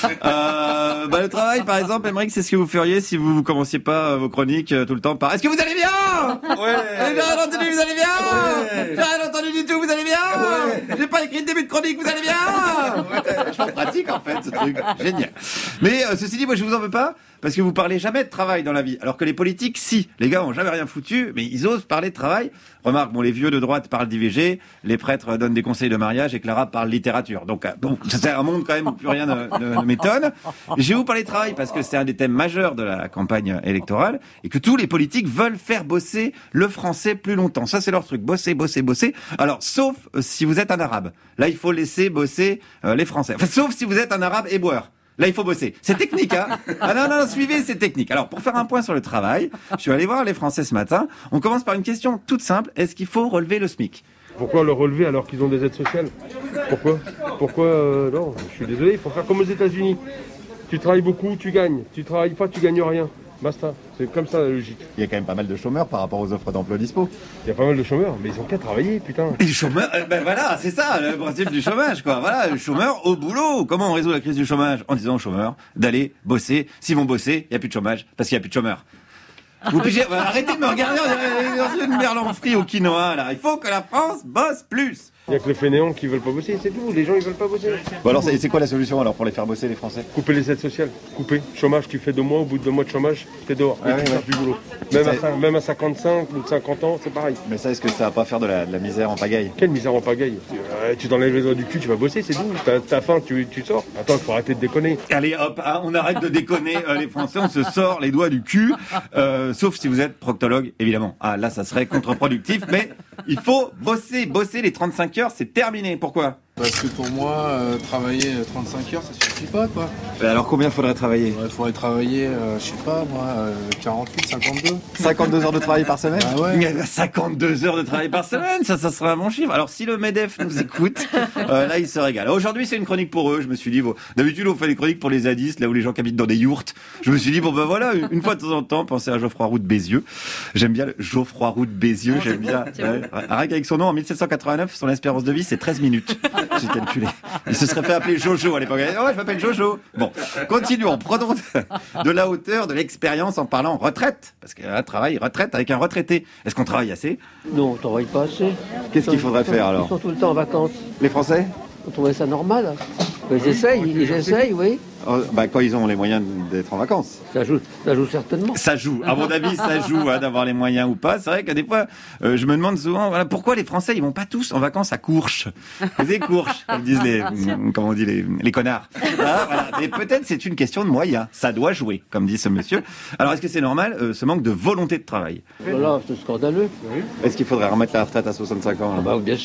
euh, bah, le travail, par exemple, Émeric, c'est ce que vous feriez si vous, vous commenciez pas vos chroniques euh, tout le temps par... Est-ce que vous allez bien? Ouais. J'ai rien entendu, vous allez bien? Ouais. J'ai rien entendu du tout, vous allez bien? Ouais. J'ai pas écrit de début de chronique, vous allez bien? Ouais, c'est vachement pratique, en fait, ce truc. Génial. Mais, euh, ceci dit, moi, je vous en veux pas, parce que vous parlez jamais de travail dans la vie. Alors que les politiques, si. Les gars ont jamais rien foutu, mais ils osent parler de travail. Remarque, bon, les vieux de droite parlent d'I V G, les prêtres donnent des conseils de mariage et Clara parle littérature. Donc, euh, bon, c'est un monde quand même où plus rien ne, ne, ne m'étonne. Je vais vous parler de travail parce que c'est un des thèmes majeurs de la campagne électorale et que tous les politiques veulent faire bosser le français plus longtemps. Ça, c'est leur truc. Bosser, bosser, bosser. Alors, sauf euh, si vous êtes un arabe. Là, il faut laisser bosser euh, les Français. Enfin, sauf si vous êtes un arabe éboueur. Là, il faut bosser. C'est technique, hein. Ah non, non, suivez, c'est technique. Alors, pour faire un point sur le travail, je suis allé voir les Français ce matin. On commence par une question toute simple. Est-ce qu'il faut relever le SMIC? Pourquoi le relever alors qu'ils ont des aides sociales? Pourquoi Pourquoi euh, Non, je suis désolé, il faut faire comme aux États-Unis. Tu travailles beaucoup, tu gagnes. Tu travailles pas, tu gagnes rien. Basta. C'est comme ça la logique. Il y a quand même pas mal de chômeurs par rapport aux offres d'emploi dispo. Il y a pas mal de chômeurs, mais ils ont qu'à travailler, putain. Les chômeurs, euh, ben voilà, c'est ça, le principe du chômage, quoi. Voilà, le chômeur au boulot. Comment on résout la crise du chômage? En disant aux chômeurs d'aller bosser. S'ils vont bosser, il n'y a plus de chômage, parce qu'il n'y a plus de chômeurs. Vous pigez, bah, arrêtez de me regarder, on dirait une merlan frit au quinoa, là. Il faut que la France bosse plus. Il n'y a que les fainéants qui veulent pas bosser, c'est tout. Les gens, ils veulent pas bosser. Bon alors, c'est, c'est quoi la solution alors pour les faire bosser, les Français? Couper les aides sociales. Couper. Chômage, tu fais deux mois, au bout de deux mois de chômage, t'es dehors. Ah et oui, tu ouais. fais plus boulot. Même à, même à cinquante-cinq ou cinquante ans, c'est pareil. Mais ça, est-ce que ça va pas faire de la, de la misère en pagaille? Quelle misère en pagaille? euh, Tu t'enlèves les doigts du cul, tu vas bosser, c'est tout. T'as, t'as faim, tu, tu sors. Attends, il faut arrêter de déconner. Allez hop, hein, on arrête de déconner, euh, les Français, on se sort les doigts du cul. Euh, sauf si vous êtes proctologue, évidemment. Ah là, ça serait contre-productif, mais il faut bosser, bosser les trente-cinq heures, c'est terminé. Pourquoi? Parce que pour moi, euh, travailler trente-cinq heures, ça suffit pas, quoi. Et alors combien faudrait travailler? Il ouais, faudrait travailler, euh, je sais pas, moi, euh, quarante-huit, cinquante-deux. cinquante-deux heures de travail par semaine? Ah ouais. cinquante-deux heures de travail par semaine, ça, ça serait un bon chiffre. Alors si le MEDEF nous écoute, euh, là il se régale. Aujourd'hui c'est une chronique pour eux, je me suis dit, bon, d'habitude on fait des chroniques pour les zadistes, là où les gens qui habitent dans des yourtes. Je me suis dit, bon ben voilà, une, une fois de temps en temps, pensez à Geoffroy Roux de Bézieux. J'aime bien le Geoffroy Roux de Bézieux, j'aime bien. Ouais. Rien qu'avec son nom, en mille sept cent quatre-vingt-neuf, son espérance de vie c'est treize minutes. J'ai calculé. Il se serait fait appeler Jojo à l'époque. Oh, je m'appelle Jojo. Bon, continuons. Prenons de la hauteur, de l'expérience en parlant retraite. Parce qu'un travail, retraite avec un retraité. Est-ce qu'on travaille assez? Non, on ne travaille pas assez. Qu'est-ce qu'il faudrait faire alors? Ils sont tout le temps en vacances. Les Français? On trouvait ça normal. Ils essayent, ils essayent, oui. Oh, bah, quand ils ont les moyens d'être en vacances. Ça joue, ça joue certainement. Ça joue. À mon avis, ça joue hein, d'avoir les moyens ou pas. C'est vrai que des fois, euh, je me demande souvent, voilà, pourquoi les Français, ils vont pas tous en vacances à Courches. Les Courches, comme disent les, comment on dit les, les connards. Ah, voilà. Mais peut-être c'est une question de moyens. Ça doit jouer, comme dit ce monsieur. Alors, est-ce que c'est normal euh, ce manque de volonté de travail? Voilà, c'est scandaleux. Est-ce qu'il faudrait remettre la retraite à soixante-cinq ans là? Ah bah bien sûr.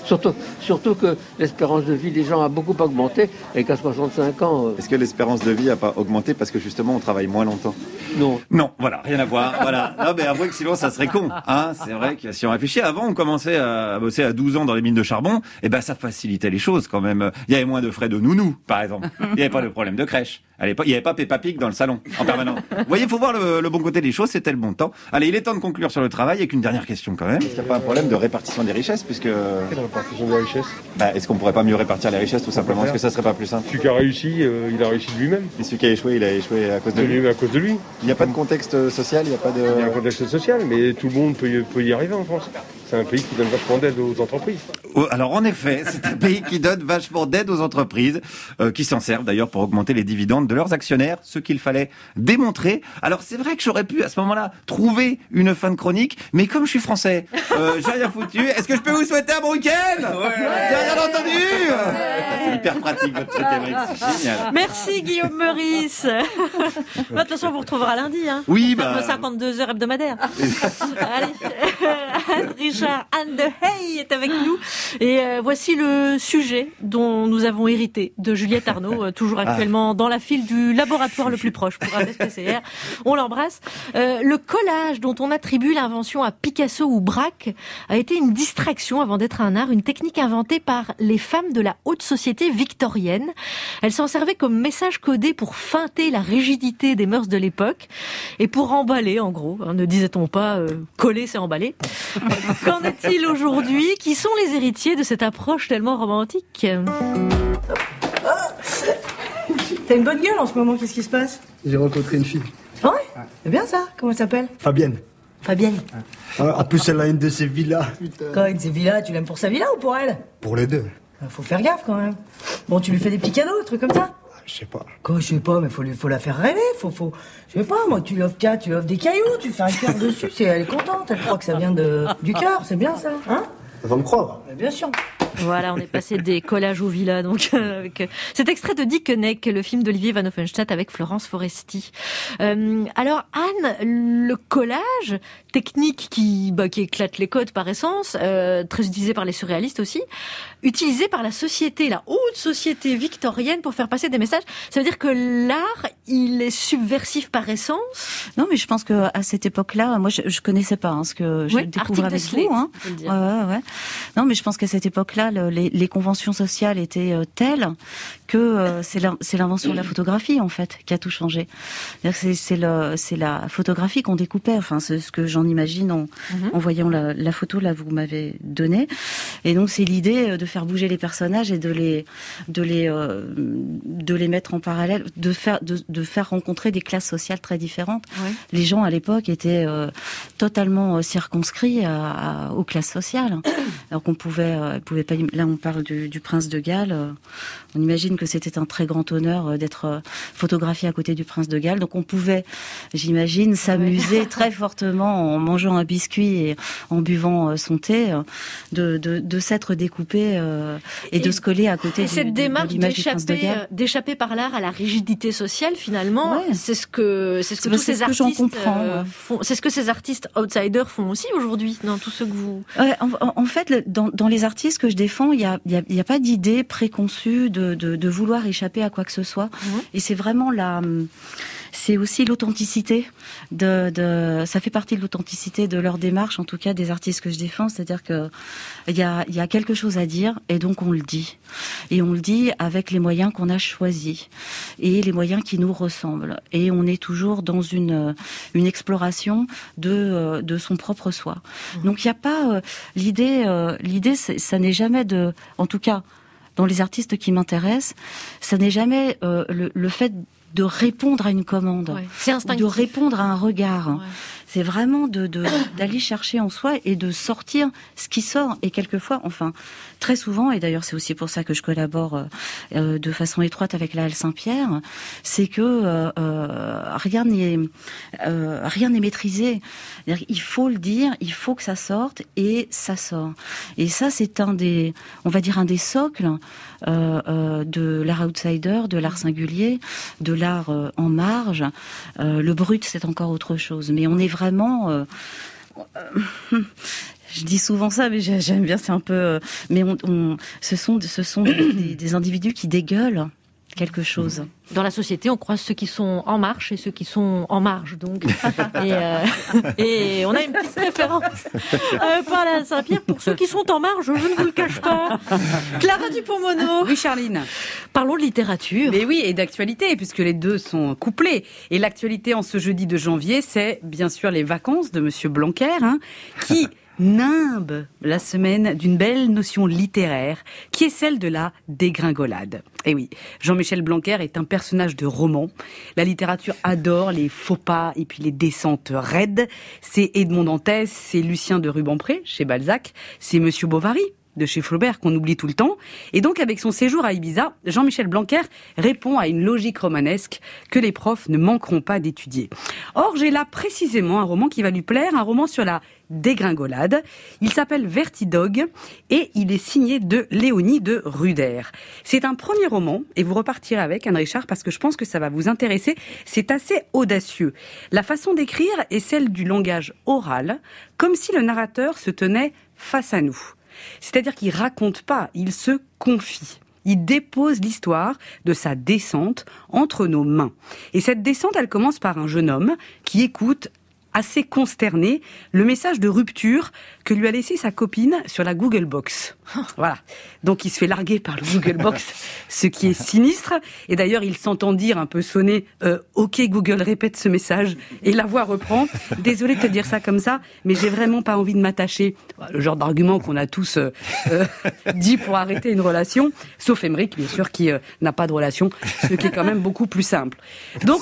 Surtout, surtout que l'espérance de vie des gens a beaucoup augmenté et qu'à soixante-cinq ans... Euh... Est-ce que l'espérance de vie n'a pas augmenté parce que justement on travaille moins longtemps? Non. Non, voilà, rien à voir. Voilà. Non, mais avouez que sinon ça serait con. Hein, c'est vrai que si on réfléchit, avant on commençait à bosser à douze ans dans les mines de charbon, et ben ça facilitait les choses quand même. Il y avait moins de frais de nounou, par exemple. Il n'y avait pas de problème de crèche. À l'époque, il n'y avait pas Peppa Pig dans le salon, en permanence. Vous voyez, il faut voir le, le bon côté des choses, c'était le bon temps. Allez, il est temps de conclure sur le travail avec une dernière question quand même. Est-ce qu'il n'y a pas un problème de répartition des richesses, puisque... Quelle répartition des richesses? Bah, est-ce qu'on pourrait pas mieux répartir les richesses, tout simplement? Est-ce que ça serait pas plus simple? Celui qui a réussi, euh, il a réussi de lui-même. Et celui qui a échoué, il a échoué à cause de lui. À cause de lui. Il n'y a pas de contexte social, il n'y a pas de... Il y a un contexte social, mais tout le monde peut y, peut y arriver en France. C'est un pays qui donne vachement d'aide aux entreprises. Alors en effet, c'est un pays qui donne vachement d'aide aux entreprises, euh, qui s'en servent d'ailleurs pour augmenter les dividendes de leurs actionnaires, ce qu'il fallait démontrer. Alors c'est vrai que j'aurais pu à ce moment-là trouver une fin de chronique, mais comme je suis français, euh, j'ai rien foutu. Est-ce que je peux vous souhaiter un bon week-end? Ouais. J'ai rien entendu. Ouais. C'est hyper pratique votre truc, Émeric, c'est génial. Merci Guillaume Meurice. De toute façon, on vous retrouvera lundi. Hein. Oui, bah... cinquante-deux heures hebdomadaires. Allez, Anne Richard, Anne de Hey est avec nous. Et euh, voici le sujet dont nous avons hérité de Juliette Arnaud, euh, toujours actuellement ah. dans la file du laboratoire le plus proche pour un test P C R. On l'embrasse. Euh, le collage dont on attribue l'invention à Picasso ou Braque a été une distraction avant d'être un art, une technique inventée par les femmes de la haute société victorienne. Elles s'en servaient comme message codé pour feinter la rigidité des mœurs de l'époque et pour emballer, en gros. Hein, ne disait-on pas euh, coller, c'est emballer. Qu'en est-il aujourd'hui? Qui sont les héritiers de cette approche tellement romantique? T'as une bonne gueule en ce moment, qu'est-ce qui se passe? J'ai rencontré une fille. Ah ouais, ouais. C'est bien ça, comment elle s'appelle? Fabienne. Fabienne. Ouais. En plus, elle a une de ses villas. Putain. Quand une de ses villas, tu l'aimes pour sa villa ou pour elle? Pour les deux. Faut faire gaffe quand même. Bon, tu lui fais des petits cadeaux, des trucs comme ça? Je sais pas. Quoi, je sais pas, mais faut, lui, faut la faire rêver, faut, faut... Je sais pas, moi, tu lui offres, tiens, tu lui offres des cailloux, tu fais un cœur dessus, c'est, elle est contente, elle croit que ça vient de, du cœur, c'est bien ça, hein? Elle va me croire. Mais bien sûr. Voilà, on est passé des collages aux villas, donc euh, avec euh, cet extrait de Dickeneck, le film d'Olivier Van Offenstadt avec Florence Foresti. Euh, alors Anne, le collage, technique qui, bah, qui éclate les codes par essence, euh, très utilisé par les surréalistes aussi, utilisé par la société, la haute société victorienne pour faire passer des messages. Ça veut dire que l'art, il est subversif par essence? Non, mais je pense que à cette époque-là, moi, je, je connaissais pas hein, ce que je oui, découvre avec Slate, vous. Hein. Ouais, ouais, ouais. Non, mais je pense qu'à cette époque-là, le, les, les conventions sociales étaient euh, telles que euh, c'est, la, c'est l'invention de la photographie en fait qui a tout changé. C'est-à-dire que c'est, c'est, le, c'est la photographie qu'on découpait. Enfin, c'est ce que j'en imagine en, mm-hmm. en voyant la, la photo là vous m'avez donnée. Et donc c'est l'idée de faire bouger les personnages et de les, de les, euh, de les mettre en parallèle, de faire, de, de faire rencontrer des classes sociales très différentes. Ouais. Les gens à l'époque étaient euh, totalement circonscrits à, à, aux classes sociales. Alors qu'on pouvait, euh, pouvait pas. Là, on parle du, du prince de Galles. Euh, on imagine que c'était un très grand honneur euh, d'être euh, photographié à côté du prince de Galles. Donc, on pouvait, j'imagine, s'amuser ouais. très fortement en mangeant un biscuit et en buvant euh, son thé, euh, de, de, de s'être découpé euh, et, et de se coller à côté. Et du, cette démarche de l'image du prince de Galles. d'échapper par l'art à la rigidité sociale, finalement, ouais. c'est ce que c'est ce que c'est tous ces que artistes euh, ouais. font. C'est ce que ces artistes outsiders font aussi aujourd'hui, dans tout ce que vous. Ouais, en, en fait, dans, dans les artistes que je défends, il y a, y a, y a pas d'idée préconçue de, de, de vouloir échapper à quoi que ce soit. Mmh. Et c'est vraiment la, c'est aussi l'authenticité de, de, ça fait partie de l'authenticité de leur démarche, en tout cas des artistes que je défends. C'est-à-dire que il y a, il y a quelque chose à dire et donc on le dit. Et on le dit avec les moyens qu'on a choisis et les moyens qui nous ressemblent. Et on est toujours dans une, une exploration de, de son propre soi. Mmh. Donc il n'y a pas, euh, l'idée, euh, l'idée, c'est, ça n'est jamais de, en tout cas, dans les artistes qui m'intéressent, ça n'est jamais euh, le, le fait de répondre à une commande, ouais. C'est instinctif. De répondre à un regard. Ouais. C'est vraiment de, de, d'aller chercher en soi et de sortir ce qui sort. Et quelquefois, enfin, très souvent, et d'ailleurs c'est aussi pour ça que je collabore euh, de façon étroite avec la Halle Saint-Pierre, c'est que euh, euh, rien n'est euh, rien n'est maîtrisé. C'est-à-dire, il faut le dire, il faut que ça sorte et ça sort. Et ça, c'est un des, on va dire un des socles euh, euh, de l'art outsider, de l'art singulier, de l'art euh, en marge. Euh, le brut, c'est encore autre chose. Mais on est vraiment... Euh, euh, Je dis souvent ça, mais j'aime bien, c'est un peu... euh, Mais on, on, ce sont, ce sont des, des individus qui dégueulent quelque chose. Dans la société, on croise ceux qui sont en marche et ceux qui sont en marge, donc. et, euh, et on a une petite préférence euh, pour Alain Saint-Pierre pour ceux qui sont en marge, je ne vous le cache pas. Clara Dupont-Moreau. Oui, Charline. Parlons de littérature. Mais oui, et d'actualité, puisque les deux sont couplés. Et l'actualité en ce jeudi de janvier, c'est bien sûr les vacances de Monsieur Blanquer, hein, qui nimbe la semaine d'une belle notion littéraire, qui est celle de la dégringolade. Et oui, Jean-Michel Blanquer est un personnage de roman. La littérature adore les faux pas et puis les descentes raides. C'est Edmond Dantès, c'est Lucien de Rubempré, chez Balzac, c'est Monsieur Bovary, de chez Flaubert, qu'on oublie tout le temps. Et donc, avec son séjour à Ibiza, Jean-Michel Blanquer répond à une logique romanesque que les profs ne manqueront pas d'étudier. Or, j'ai là précisément un roman qui va lui plaire, un roman sur la dégringolade. Il s'appelle Vertidog et il est signé de Léonie de Ruder. C'est un premier roman et vous repartirez avec, Anne Richard, parce que je pense que ça va vous intéresser. C'est assez audacieux. La façon d'écrire est celle du langage oral, comme si le narrateur se tenait face à nous. C'est-à-dire qu'il raconte pas, il se confie. Il dépose l'histoire de sa descente entre nos mains. Et cette descente, elle commence par un jeune homme qui écoute, assez consterné, le message de rupture que lui a laissé sa copine sur la Google Box. Voilà. Donc il se fait larguer par le Google Box, ce qui est sinistre. Et d'ailleurs, il s'entend dire, un peu sonné, euh, « Ok, Google, répète ce message. » Et la voix reprend. « Désolé de te dire ça comme ça, mais j'ai vraiment pas envie de m'attacher. » Le genre d'argument qu'on a tous euh, euh, dit pour arrêter une relation, sauf Émeric, bien sûr, qui euh, n'a pas de relation, ce qui est quand même beaucoup plus simple. Donc,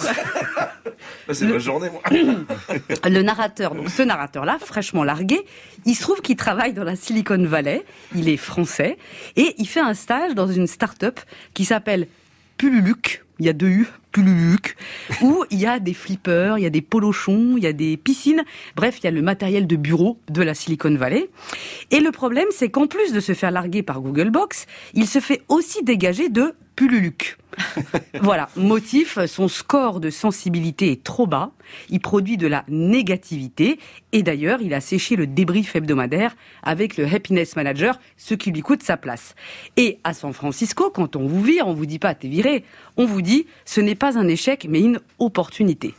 c'est le, ma journée, moi. Le narrateur, donc ce narrateur-là, fraîchement largué, il se trouve qu'il travaille dans la Silicon Valley, il est français, et il fait un stage dans une start-up qui s'appelle Pululuc, il y a deux U, Pululuc, où il y a des flippers, il y a des polochons, il y a des piscines, bref, il y a le matériel de bureau de la Silicon Valley. Et le problème, c'est qu'en plus de se faire larguer par Google Box, il se fait aussi dégager de Pululuc. Voilà, motif, son score de sensibilité est trop bas, il produit de la négativité, et d'ailleurs, il a séché le débrief hebdomadaire avec le Happiness Manager, ce qui lui coûte sa place. Et à San Francisco, quand on vous vire, on vous dit pas t'es viré, on vous dit ce n'est pas un échec, mais une opportunité.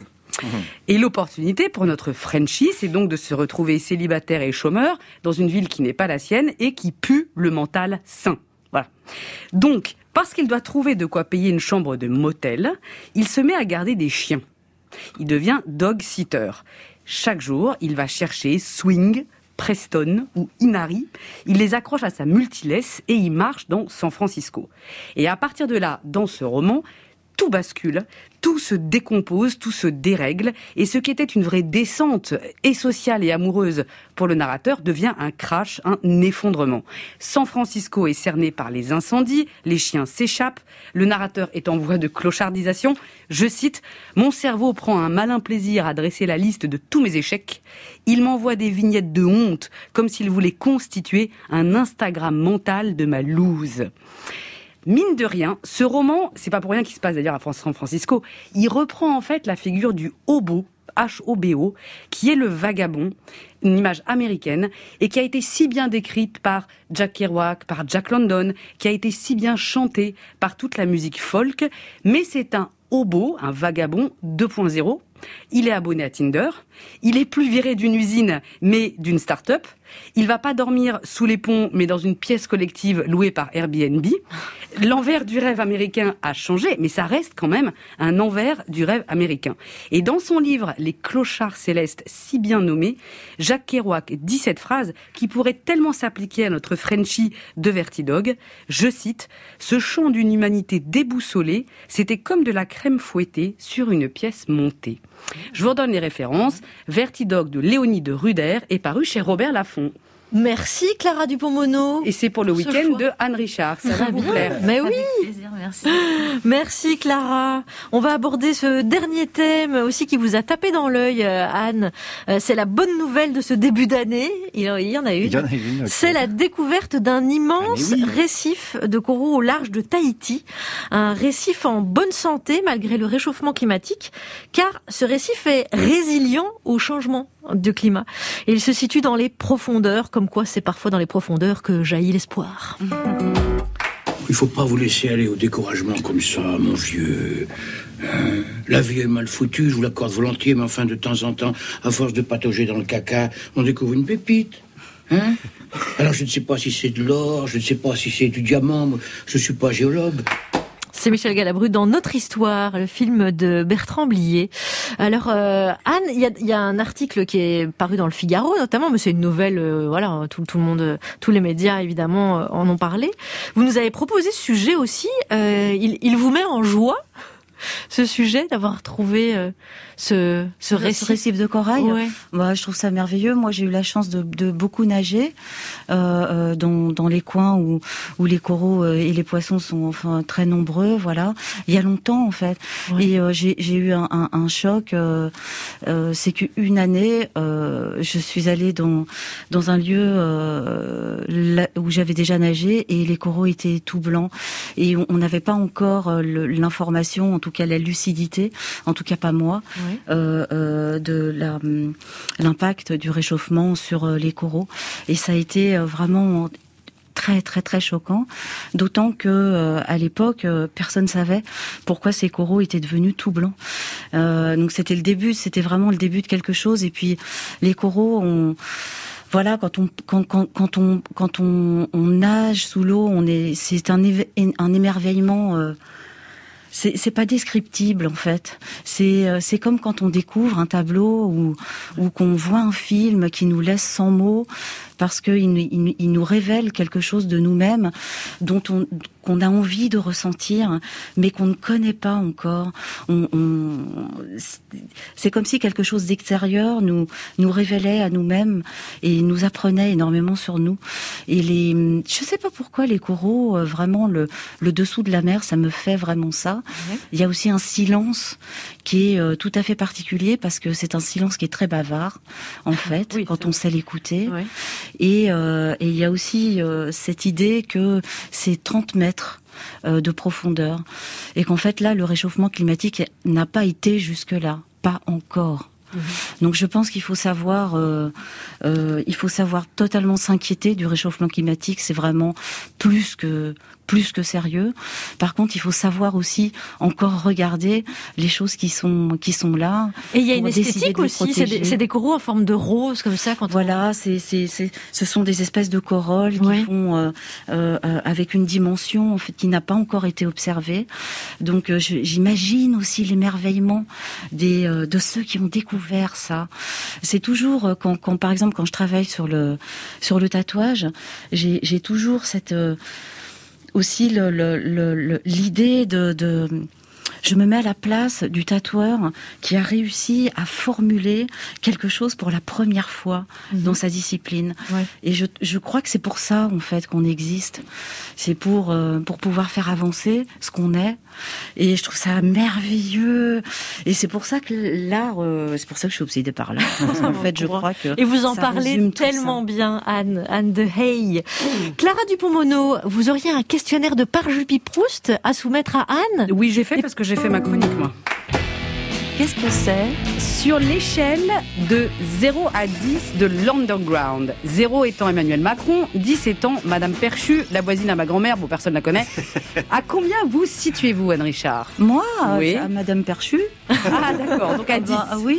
Et l'opportunité pour notre Frenchie, c'est donc de se retrouver célibataire et chômeur dans une ville qui n'est pas la sienne et qui pue le mental sain. Voilà. Donc, parce qu'il doit trouver de quoi payer une chambre de motel, il se met à garder des chiens. Il devient dog-sitter. Chaque jour, il va chercher Swing, Preston ou Inari. Il les accroche à sa multilaisse et il marche dans San Francisco. Et à partir de là, dans ce roman, tout bascule, tout se décompose, tout se dérègle, et ce qui était une vraie descente, et sociale et amoureuse pour le narrateur, devient un crash, un effondrement. San Francisco est cerné par les incendies, les chiens s'échappent, le narrateur est en voie de clochardisation. Je cite, « Mon cerveau prend un malin plaisir à dresser la liste de tous mes échecs. Il m'envoie des vignettes de honte, comme s'il voulait constituer un Instagram mental de ma loose. » Mine de rien, ce roman, c'est pas pour rien qu'il se passe d'ailleurs à San Francisco, il reprend en fait la figure du hobo, H O B O, qui est le vagabond, une image américaine, et qui a été si bien décrite par Jack Kerouac, par Jack London, qui a été si bien chantée par toute la musique folk, mais c'est un hobo, un vagabond deux point zéro. Il est abonné à Tinder, il est plus viré d'une usine, mais d'une start-up. Il va pas dormir sous les ponts, mais dans une pièce collective louée par Airbnb. L'envers du rêve américain a changé, mais ça reste quand même un envers du rêve américain. Et dans son livre « Les clochards célestes » si bien nommé, Jack Kerouac dit cette phrase qui pourrait tellement s'appliquer à notre Frenchie de Vertidog. Je cite, « Ce chant d'une humanité déboussolée, c'était comme de la crème fouettée sur une pièce montée. » Je vous redonne les références. Vertidog de Léonie de Ruder est paru chez Robert Laffont. Merci Clara Dupont-Moreau. Et c'est pour le week-end de Anne Richard. Ça va vous plaire. Mais oui. Avec plaisir, merci. Merci Clara. On va aborder ce dernier thème aussi qui vous a tapé dans l'œil, Anne. C'est la bonne nouvelle de ce début d'année. Il y en a une. Il y en a une. Okay. C'est la découverte d'un immense ah oui. récif de coraux au large de Tahiti. Un récif en bonne santé malgré le réchauffement climatique, car ce récif est résilient au changement de climat. Et il se situe dans les profondeurs, comme quoi c'est parfois dans les profondeurs que jaillit l'espoir. Il faut pas vous laisser aller au découragement comme ça, mon vieux. Hein, la vie est mal foutue, je vous l'accorde volontiers, mais enfin, de temps en temps, à force de patauger dans le caca, on découvre une pépite. Hein? Alors, je ne sais pas si c'est de l'or, je ne sais pas si c'est du diamant, je ne suis pas géologue. C'est Michel Galabru dans Notre Histoire, le film de Bertrand Blier. Alors, euh, Anne, il y a, y a un article qui est paru dans le Figaro, notamment, mais c'est une nouvelle, euh, voilà, tout, tout le monde, tous les médias, évidemment, euh, en ont parlé. Vous nous avez proposé ce sujet aussi. Euh, il, il vous met en joie, ce sujet, d'avoir trouvé euh, ce, ce récif. Ce récif de corail. Ouais. Bah, je trouve ça merveilleux. Moi, j'ai eu la chance de, de beaucoup nager euh, euh, dans, dans les coins où, où les coraux euh, et les poissons sont enfin très nombreux. Voilà, il y a longtemps en fait. Ouais. Et euh, j'ai, j'ai eu un, un, un choc. Euh, euh, c'est qu'une année, euh, je suis allée dans dans un lieu euh, là, où j'avais déjà nagé et les coraux étaient tout blancs et on n'avait pas encore euh, le, l'information, en tout cas la lucidité, en tout cas pas moi. Ouais. Euh, euh, de la, l'impact du réchauffement sur euh, les coraux. Et ça a été euh, vraiment très très très choquant, d'autant que euh, à l'époque euh, personne savait pourquoi ces coraux étaient devenus tout blancs. Euh, donc c'était le début, c'était vraiment le début de quelque chose. Et puis les coraux ont Voilà, quand on quand quand quand on quand on, on nage sous l'eau, on est c'est un éve, un émerveillement. Euh, C'est, c'est pas descriptible en fait. C'est, c'est comme quand on découvre un tableau ou, ou qu'on voit un film qui nous laisse sans mots parce qu'il il, il nous révèle quelque chose de nous-mêmes dont on, qu'on a envie de ressentir, mais qu'on ne connaît pas encore. On, on, c'est comme si quelque chose d'extérieur nous, nous révélait à nous-mêmes et nous apprenait énormément sur nous. Et les, je sais pas pourquoi les coraux, vraiment le, le dessous de la mer, ça me fait vraiment ça. Ouais. Il y a aussi un silence qui est euh, tout à fait particulier parce que c'est un silence qui est très bavard, en fait, oui, quand on sait l'écouter. Ouais. Et, euh, et il y a aussi euh, cette idée que c'est trente mètres euh, de profondeur et qu'en fait là, le réchauffement climatique n'a pas été jusque-là, pas encore. Donc je pense qu'il faut savoir, euh, euh, il faut savoir totalement s'inquiéter du réchauffement climatique. C'est vraiment plus que plus que sérieux. Par contre, il faut savoir aussi encore regarder les choses qui sont qui sont là. Et il y a une esthétique aussi. C'est des, c'est des coraux en forme de rose comme ça. Quand voilà, on... c'est c'est c'est ce sont des espèces de corolles qui ouais. font euh, euh, avec une dimension en fait qui n'a pas encore été observée. Donc euh, je, j'imagine aussi l'émerveillement des euh, de ceux qui ont découvert ça. C'est toujours euh, quand quand par exemple quand je travaille sur le sur le tatouage, j'ai j'ai toujours cette euh, aussi le, le, le, l'idée de, de... Je me mets à la place du tatoueur qui a réussi à formuler quelque chose pour la première fois mmh. dans sa discipline. Ouais. Et je, je crois que c'est pour ça, en fait, qu'on existe. C'est pour, euh, pour pouvoir faire avancer ce qu'on est. Et je trouve ça merveilleux. Et c'est pour ça que l'art, euh, c'est pour ça que je suis obsédée par l'art. Parce qu'en fait, je crois que et vous en parlez tellement bien, Anne, Anne de Hey. Clara Dupont-Mono, vous auriez un questionnaire de Parjupy-Proust à soumettre à Anne? Oui, j'ai fait parce que j'ai fait ma chronique, moi. Qu'est-ce que c'est? Sur l'échelle de zéro à dix de l'underground. zéro étant Emmanuel Macron, dix étant Madame Perchu, la voisine à ma grand-mère, bon, personne ne la connaît. À combien vous situez-vous, Anne Richard? Moi, oui. À Madame Perchu. Ah, d'accord, donc à dix. Ah, oui.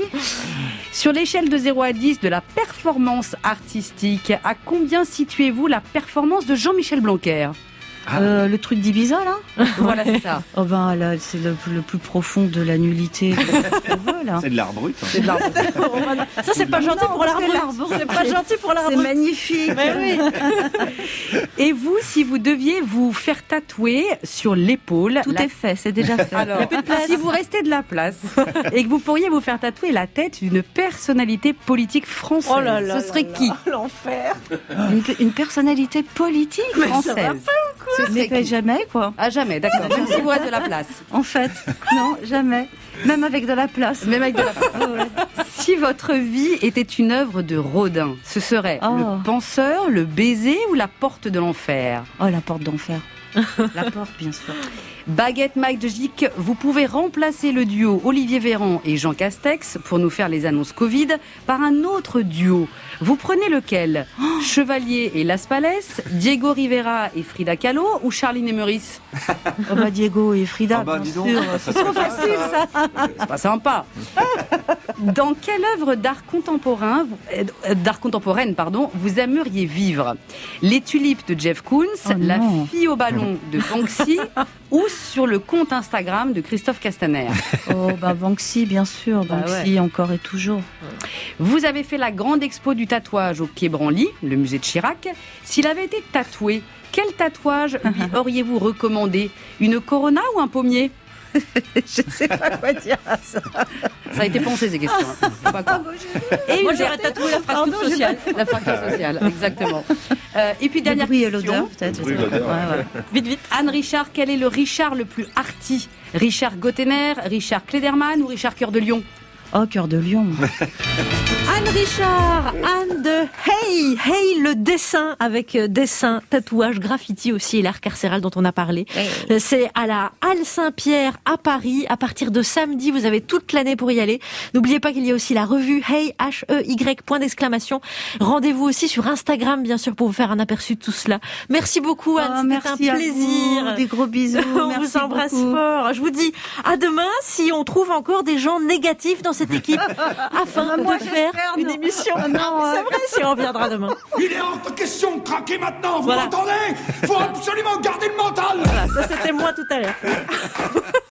Sur l'échelle de zéro à dix de la performance artistique, à combien situez-vous la performance de Jean-Michel Blanquer? Ah. Euh, le truc d'Ibiza, là? Voilà, c'est ça. Oh ben, là, c'est le, le plus profond de la nullité. Veut, là. C'est de l'art brut. Hein. C'est de l'art brut. Ça, c'est pas gentil pour l'art brut. C'est pas gentil pour l'art brut. C'est magnifique. Mais oui. Et vous, si vous deviez vous faire tatouer sur l'épaule... Tout la... est fait, c'est déjà fait. Alors, si vous restez de la place et que vous pourriez vous faire tatouer la tête d'une personnalité politique française, oh là là ce serait là qui? là. L'enfer. Une, une personnalité politique mais française. Ça va pas ou quoi? Ce serait qui? Jamais, quoi. Ah, jamais, d'accord. Même si vous restez de la place. En fait, non, jamais. Même avec de la place. Même avec de la place. Oh, ouais. Si votre vie était une œuvre de Rodin, ce serait oh. le penseur, le baiser ou la porte de l'enfer? Oh, la porte d'enfer. La porte, bien sûr. Baguette Magique, vous pouvez remplacer le duo Olivier Véran et Jean Castex pour nous faire les annonces Covid par un autre duo. Vous prenez lequel ? Chevalier et Las Palais, Diego Rivera et Frida Kahlo ou Charline et Meurice ? Oh bah Diego et Frida, Ah bah, bien dis donc. sûr. C'est trop facile ça. C'est pas sympa. Dans quelle œuvre d'art contemporain, vous- euh, d'art contemporaine, pardon, vous aimeriez vivre ? Les tulipes de Jeff Koons, Oh la non. fille au ballon de Banksy ou sur le compte Instagram de Christophe Castaner ? Oh bah Banksy, bien sûr, Bah Banksy encore et toujours. Vous avez fait la grande expo du tatouage au Quai Branly, le musée de Chirac. S'il avait été tatoué, quel tatouage lui auriez-vous recommandé ? Une corona ou un pommier ? Je sais pas quoi dire à ça. Ça a été pensé ces questions. hein. Faut pas croire. Et Moi, une j'aurais tatoué la fracture Pardon, j'ai sociale. pas- La fracture sociale, exactement. Euh, et puis Le dernière bruit et question. l'odeur, peut-être. Le bruit et l'odeur. Ouais, ouais. Vite, vite. Anne Richard, quel est le Richard le plus arty ? Richard Gottener, Richard Klederman ou Richard Cœur de Lion ? Oh, cœur de lion. Anne Richard, Anne de Hey, Hey, le dessin avec euh, dessin, tatouage, graffiti aussi et l'art carcéral dont on a parlé. Euh, C'est à la Halle Saint-Pierre à Paris. À partir de samedi, vous avez toute l'année pour y aller. N'oubliez pas qu'il y a aussi la revue Hey, H E Y, point d'exclamation. Rendez-vous aussi sur Instagram, bien sûr, pour vous faire un aperçu de tout cela. Merci beaucoup, Anne. Oh, C'était merci un à plaisir. vous. Des gros bisous. On Merci vous embrasse beaucoup. fort. Je vous dis à demain si on trouve encore des gens négatifs dans cette équipe afin Ah, moi, de faire j'espère, une non. émission. Ah, non, c'est ouais. vrai, si on reviendra demain. Il est hors de question de craquer maintenant, vous Voilà. m'entendez ? Faut absolument garder le mental. Voilà, ça c'était moi tout à l'heure.